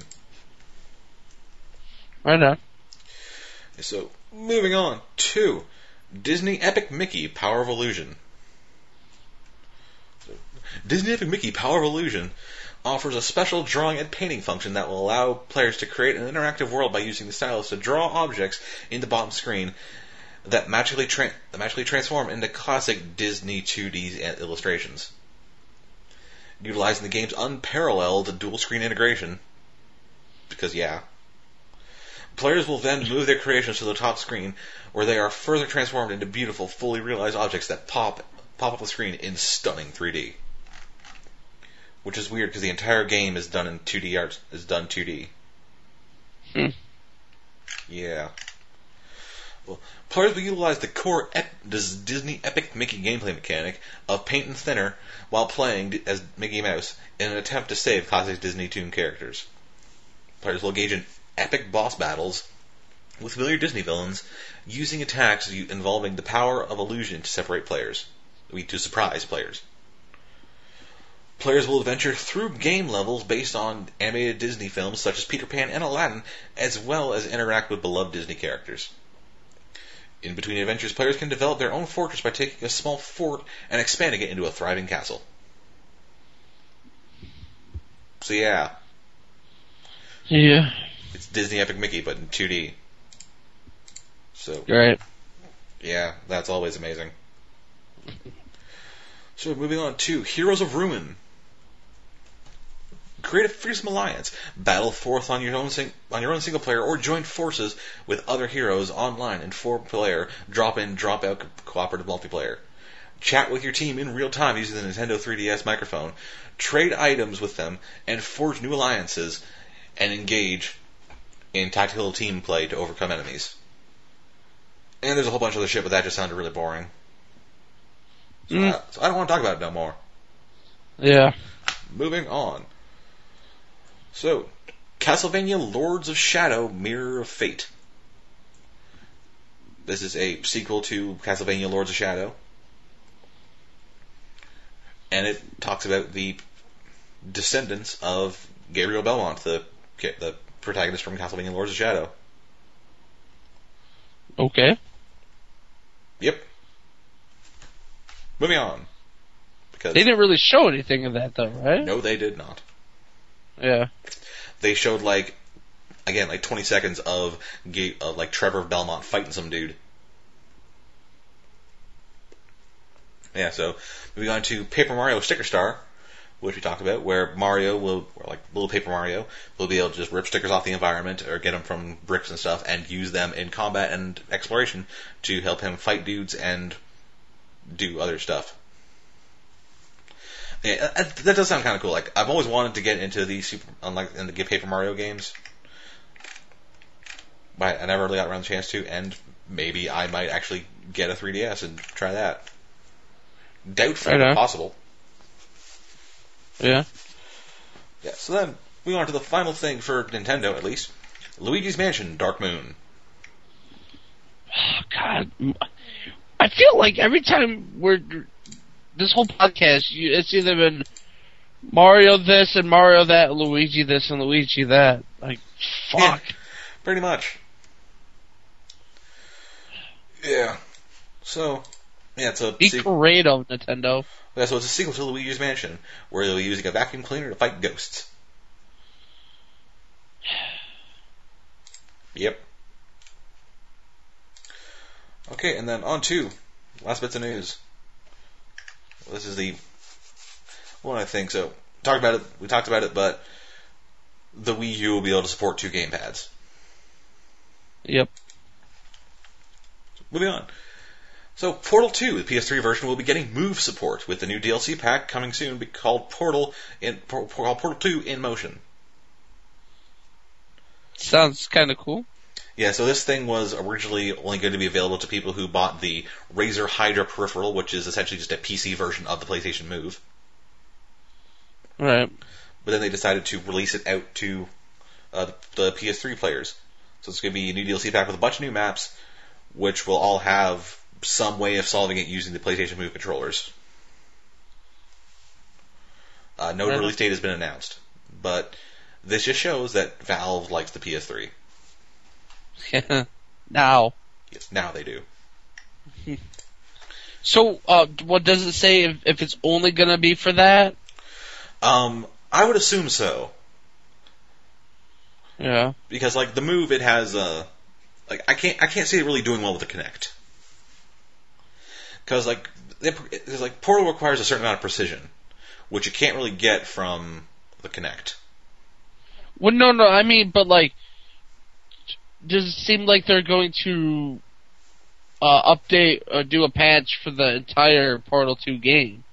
Right on. So, moving on to Disney Epic Mickey Power of Illusion. So, Disney Epic Mickey Power of Illusion offers a special drawing and painting function that will allow players to create an interactive world by using the stylus to draw objects in the bottom screen that magically, tra- that magically transform into classic Disney two D illustrations. Utilizing the game's unparalleled dual-screen integration, because yeah, players will then move their creations to the top screen, where they are further transformed into beautiful, fully realized objects that pop pop up the screen in stunning three D. Which is weird because the entire game is done in two D art is done two D. Hmm. Yeah. Well, players will utilize the core ep- Disney Epic Mickey gameplay mechanic of paint and thinner while playing as Mickey Mouse in an attempt to save classic Disney Toon characters. Players will engage in epic boss battles with familiar Disney villains using attacks involving the power of illusion to separate players, to surprise players. Players will adventure through game levels based on animated Disney films such as Peter Pan and Aladdin, as well as interact with beloved Disney characters. In between adventures, players can develop their own fortress by taking a small fort and expanding it into a thriving castle. So yeah. Yeah. It's Disney Epic Mickey, but in two D. So. Right. Yeah, that's always amazing. So moving on to Heroes of Ruin. Create a fearsome alliance, battle forth on your own sing- on your own single player, or join forces with other heroes online in four-player drop-in, drop-out co- cooperative multiplayer. Chat with your team in real time using the Nintendo three D S microphone. Trade items with them and forge new alliances, and engage in tactical team play to overcome enemies. And there's a whole bunch of other shit, but that just sounded really boring. So, Mm. I, so I don't want to talk about it no more. Yeah. Moving on. So, Castlevania Lords of Shadow Mirror of Fate. This is a sequel to Castlevania Lords of Shadow. And it talks about the descendants of Gabriel Belmont, the the protagonist from Castlevania Lords of Shadow. Okay. Yep. Moving on. Because They didn't really show anything of that, though, right? no, they did not. Yeah. They showed, like, again, like twenty seconds of, Ga- of like Trevor Belmont fighting some dude. Yeah, so moving on to Paper Mario Sticker Star, which we talked about, where Mario will, or like little Paper Mario, will be able to just rip stickers off the environment or get them from bricks and stuff and use them in combat and exploration to help him fight dudes and do other stuff. Yeah, that, that does sound kind of cool. Like, I've always wanted to get into the super, unlike in the Paper Mario games, but I never really got around the chance to. And maybe I might actually get a three D S and try that. Doubtful, but possible. Yeah. Yeah. So then we on to the final thing for Nintendo, at least: Luigi's Mansion: Dark Moon. Oh, God, I feel like every time we're this whole podcast, you, it's either been Mario this and Mario that, Luigi this and Luigi that. Like, fuck. Yeah, pretty much. Yeah. So, yeah, it's a Be sequel. creative, Nintendo. Yeah, so it's a sequel to Luigi's Mansion, where they'll be using a vacuum cleaner to fight ghosts. Yep. Okay, and then on to last bits of news. This is the one I think so. Talked about it. We talked about it, but the Wii U will be able to support two gamepads. Yep. Moving on. So Portal two, the P S three version, will be getting Move support with the new D L C pack coming soon, called Portal in called Portal two in Motion. Sounds kind of cool. Yeah, so this thing was originally only going to be available to people who bought the Razer Hydra peripheral, which is essentially just a P C version of the PlayStation Move. Right. But then they decided to release it out to uh, the, the P S three players. So it's going to be a new D L C pack with a bunch of new maps, which will all have some way of solving it using the PlayStation Move controllers. Uh, no Right. release date has been announced, but this just shows that Valve likes the P S three. Now. Yes, now they do. So, uh, what does it say if, if it's only gonna be for that? Um, I would assume so. Yeah. Because like the Move, it has uh, like I can't I can't see it really doing well with the Kinect. Because like because like Portal requires a certain amount of precision, which you can't really get from the Kinect. Well, no, no, I mean, but like, does it seem like they're going to uh, update or do a patch for the entire Portal two game?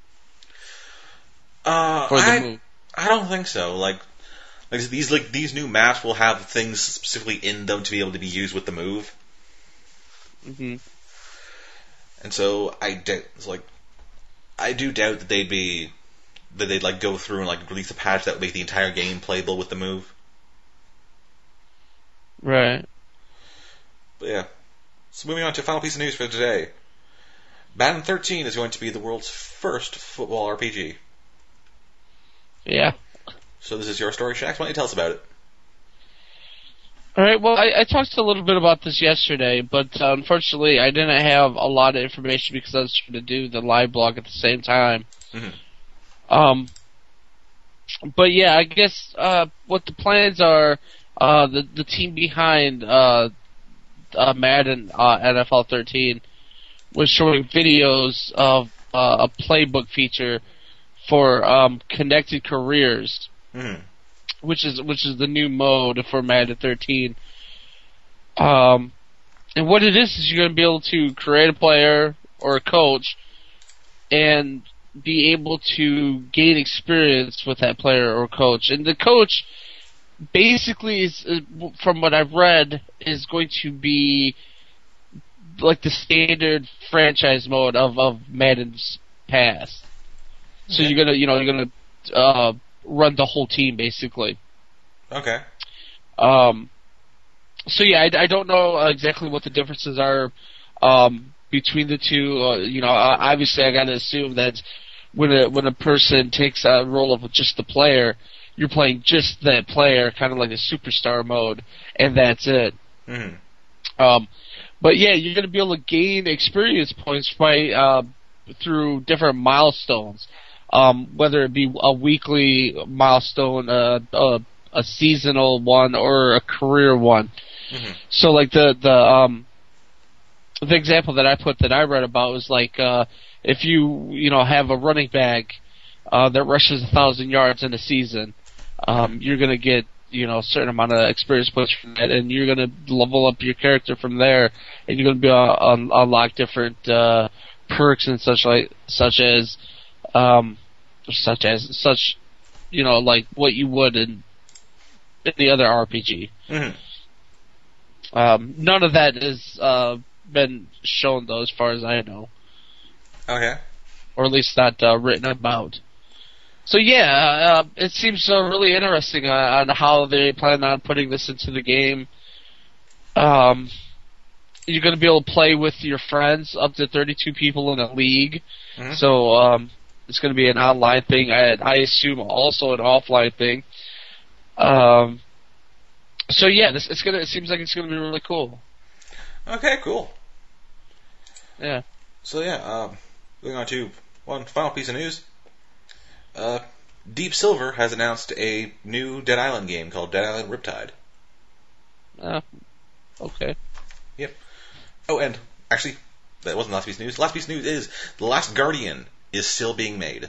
Uh, For the I, Move. I don't think so. Like, like these like these new maps will have things specifically in them to be able to be used with the Move. Mm-hmm. And so I doubt, it's like, I do doubt that they'd be, that they'd like go through and like release a patch that would make the entire game playable with the Move. Right. But yeah. So moving on to a final piece of news for today. Madden thirteen is going to be the world's first football R P G. Yeah. So this is your story, Shax. Why don't you tell us about it? All right. Well, I, I talked a little bit about this yesterday, but uh, unfortunately, I didn't have a lot of information because I was trying to do the live blog at the same time. Mm-hmm. Um. But yeah, I guess uh, what the plans are. Uh, the the team behind uh, uh, Madden uh, N F L thirteen was showing videos of uh, a playbook feature for um, connected careers. Mm-hmm. Which is which is the new mode for Madden thirteen. Um, and what it is is you're going to be able to create a player or a coach and be able to gain experience with that player or coach. And the coach basically is, from what I've read, is going to be like the standard franchise mode of, of Madden's past. So okay. you're gonna, you know, you're gonna uh, run the whole team basically. Okay. Um. So yeah, I, I don't know exactly what the differences are um, between the two. Uh, you know, obviously I got to assume that when a when a person takes a role of just the player, you're playing just that player, kind of like a superstar mode, and that's it. Mm-hmm. Um. But yeah, you're going to be able to gain experience points by uh, through different milestones. Um, whether it be a weekly milestone, uh, uh, a seasonal one, or a career one. Mm-hmm. So, like the the um, the example that I put that I read about was like uh, if you you know have a running back uh, that rushes a thousand yards in a season, um, you're gonna get you know a certain amount of experience points from that, and you're gonna level up your character from there, and you're gonna be uh, un- unlock different uh, perks and such like such as. Um, such as such, you know, like what you would in any other R P G. Mm-hmm. Um, none of that has uh, been shown, though, as far as I know. Okay. Or at least not uh, written about. So yeah, uh, it seems uh, really interesting uh, on how they plan on putting this into the game. Um, you're going to be able to play with your friends, up to thirty-two people in a league. Mm-hmm. So. Um, It's going to be an online thing. I, I assume also an offline thing. Um, so yeah, this it's gonna. It seems like it's going to be really cool. Okay, cool. Yeah. So yeah, um, moving on to one final piece of news. Uh, Deep Silver has announced a new Dead Island game called Dead Island Riptide. Uh, okay. Yep. Oh, and actually, that wasn't the last piece of news. The last piece of news is The Last Guardian is still being made.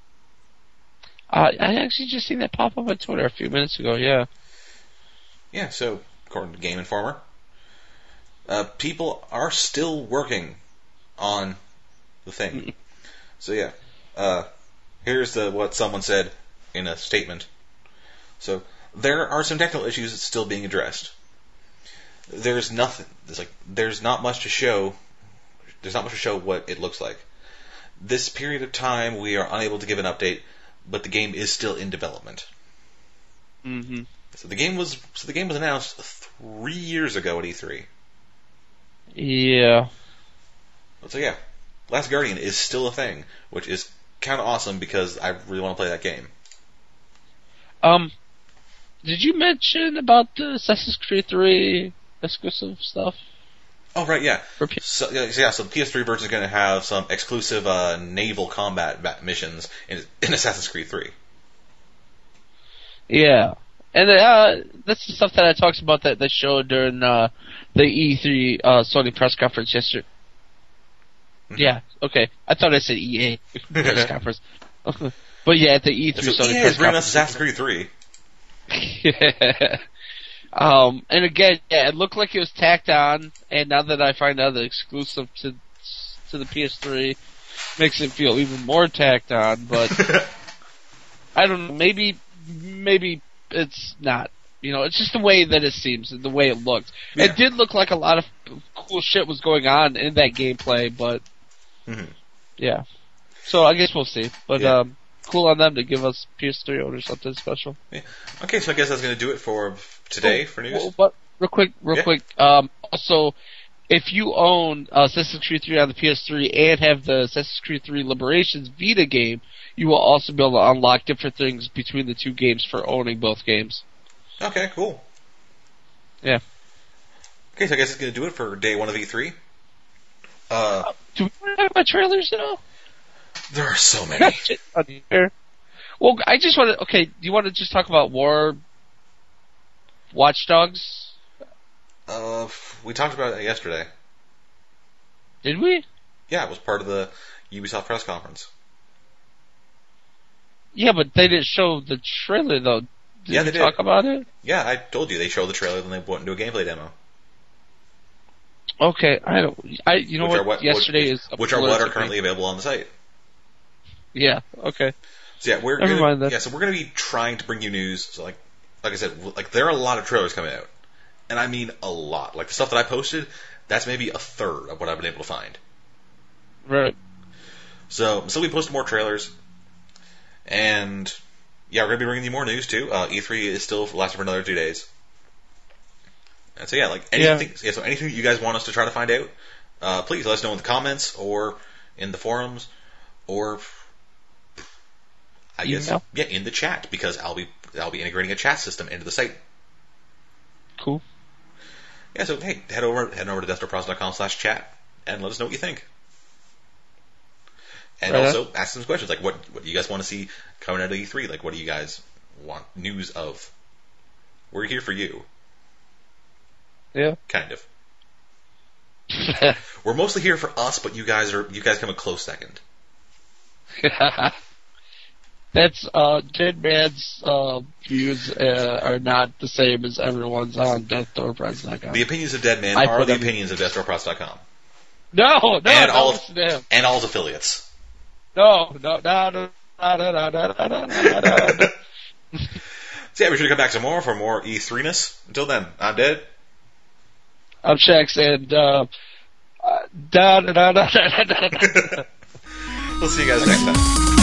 Uh, I actually just seen that pop up on Twitter a few minutes ago, yeah. Yeah, so, according to Game Informer, uh, people are still working on the thing. So yeah, uh, here's the, what someone said in a statement. So, there are some technical issues that's still being addressed. There's nothing, there's like, there's not much to show, there's not much to show what it looks like. This period of time, we are unable to give an update, but the game is still in development. Mm-hmm. So the game was so the game was announced three years ago at E three. Yeah. So yeah, Last Guardian is still a thing, which is kind of awesome because I really want to play that game. Um, did you mention about the Assassin's Creed three exclusive stuff? Oh, right, yeah. So, yeah, so the P S three version is going to have some exclusive uh, naval combat missions in, in Assassin's Creed three. Yeah. And uh, that's the stuff that I talked about that they showed during uh, the E three uh, Sony press conference yesterday. Mm-hmm. Yeah, okay. I thought I said E A press conference. But yeah, at the E three so Sony E A press is bringing conference. us Assassin's Creed three. Yeah. Um, and again, yeah, it looked like it was tacked on, and now that I find out the exclusive to to the P S three makes it feel even more tacked on, but I don't know, maybe maybe it's not. You know, it's just the way that it seems, the way it looked. Yeah. It did look like a lot of cool shit was going on in that gameplay, but mm-hmm. yeah. So I guess we'll see. But yeah. um cool on them to give us P S three owners something special. Yeah. Okay, so I guess that's going to do it for today oh, for news. Well, but real quick, real yeah. quick. Um, also, if you own uh, Assassin's Creed three on the P S three and have the Assassin's Creed three Liberations Vita game, you will also be able to unlock different things between the two games for owning both games. Okay, cool. Yeah. Okay, so I guess it's going to do it for day one of E three. Uh, do we want to talk about trailers now? There are so many. Well, I just want to. Okay, do you want to just talk about War Watch Dogs? Uh, we talked about it yesterday. Did we? Yeah, it was part of the Ubisoft press conference. Yeah, but they didn't show the trailer though. Did yeah, they you did. talk about it? Yeah, I told you they showed the trailer, then they went into a gameplay demo. Okay, I don't. I you know which what? what? Yesterday which, is which are what are currently available on the site. Yeah. Okay. So yeah, we're Never gonna, mind that. yeah, so we're gonna be trying to bring you news. So like, like I said, like there are a lot of trailers coming out, and I mean a lot. Like the stuff that I posted, that's maybe a third of what I've been able to find. Right. So, so we posted more trailers, and yeah, we're gonna be bringing you more news too. Uh, E three is still lasting for another two days. And so yeah, like anything, yeah. yeah. So anything that you guys want us to try to find out, uh, please let us know in the comments or in the forums or I guess Email? yeah in the chat because I'll be I'll be integrating a chat system into the site. Cool. Yeah. So hey, head over head over to death door pros dot com slash chat and let us know what you think. And right also on. Ask some questions like what what do you guys want to see coming out of E three? Like what do you guys want news of? We're here for you. Yeah. Kind of. We're mostly here for us, but you guys are you guys come a close second. That's uh, Dead Man's uh, views uh, are not the same as everyone's on death door pros dot com. The opinions of Dead Man I are the them. opinions of death door pros dot com. No, no, and no, all listen to him. And all his affiliates. No, no, no, no, no, no, no, no, no, no, no. So yeah, we should come back some more for more E three-ness. Until then, I'm Dead. I'm Shax, and uh, uh, da da da da da da. We'll see you guys next time.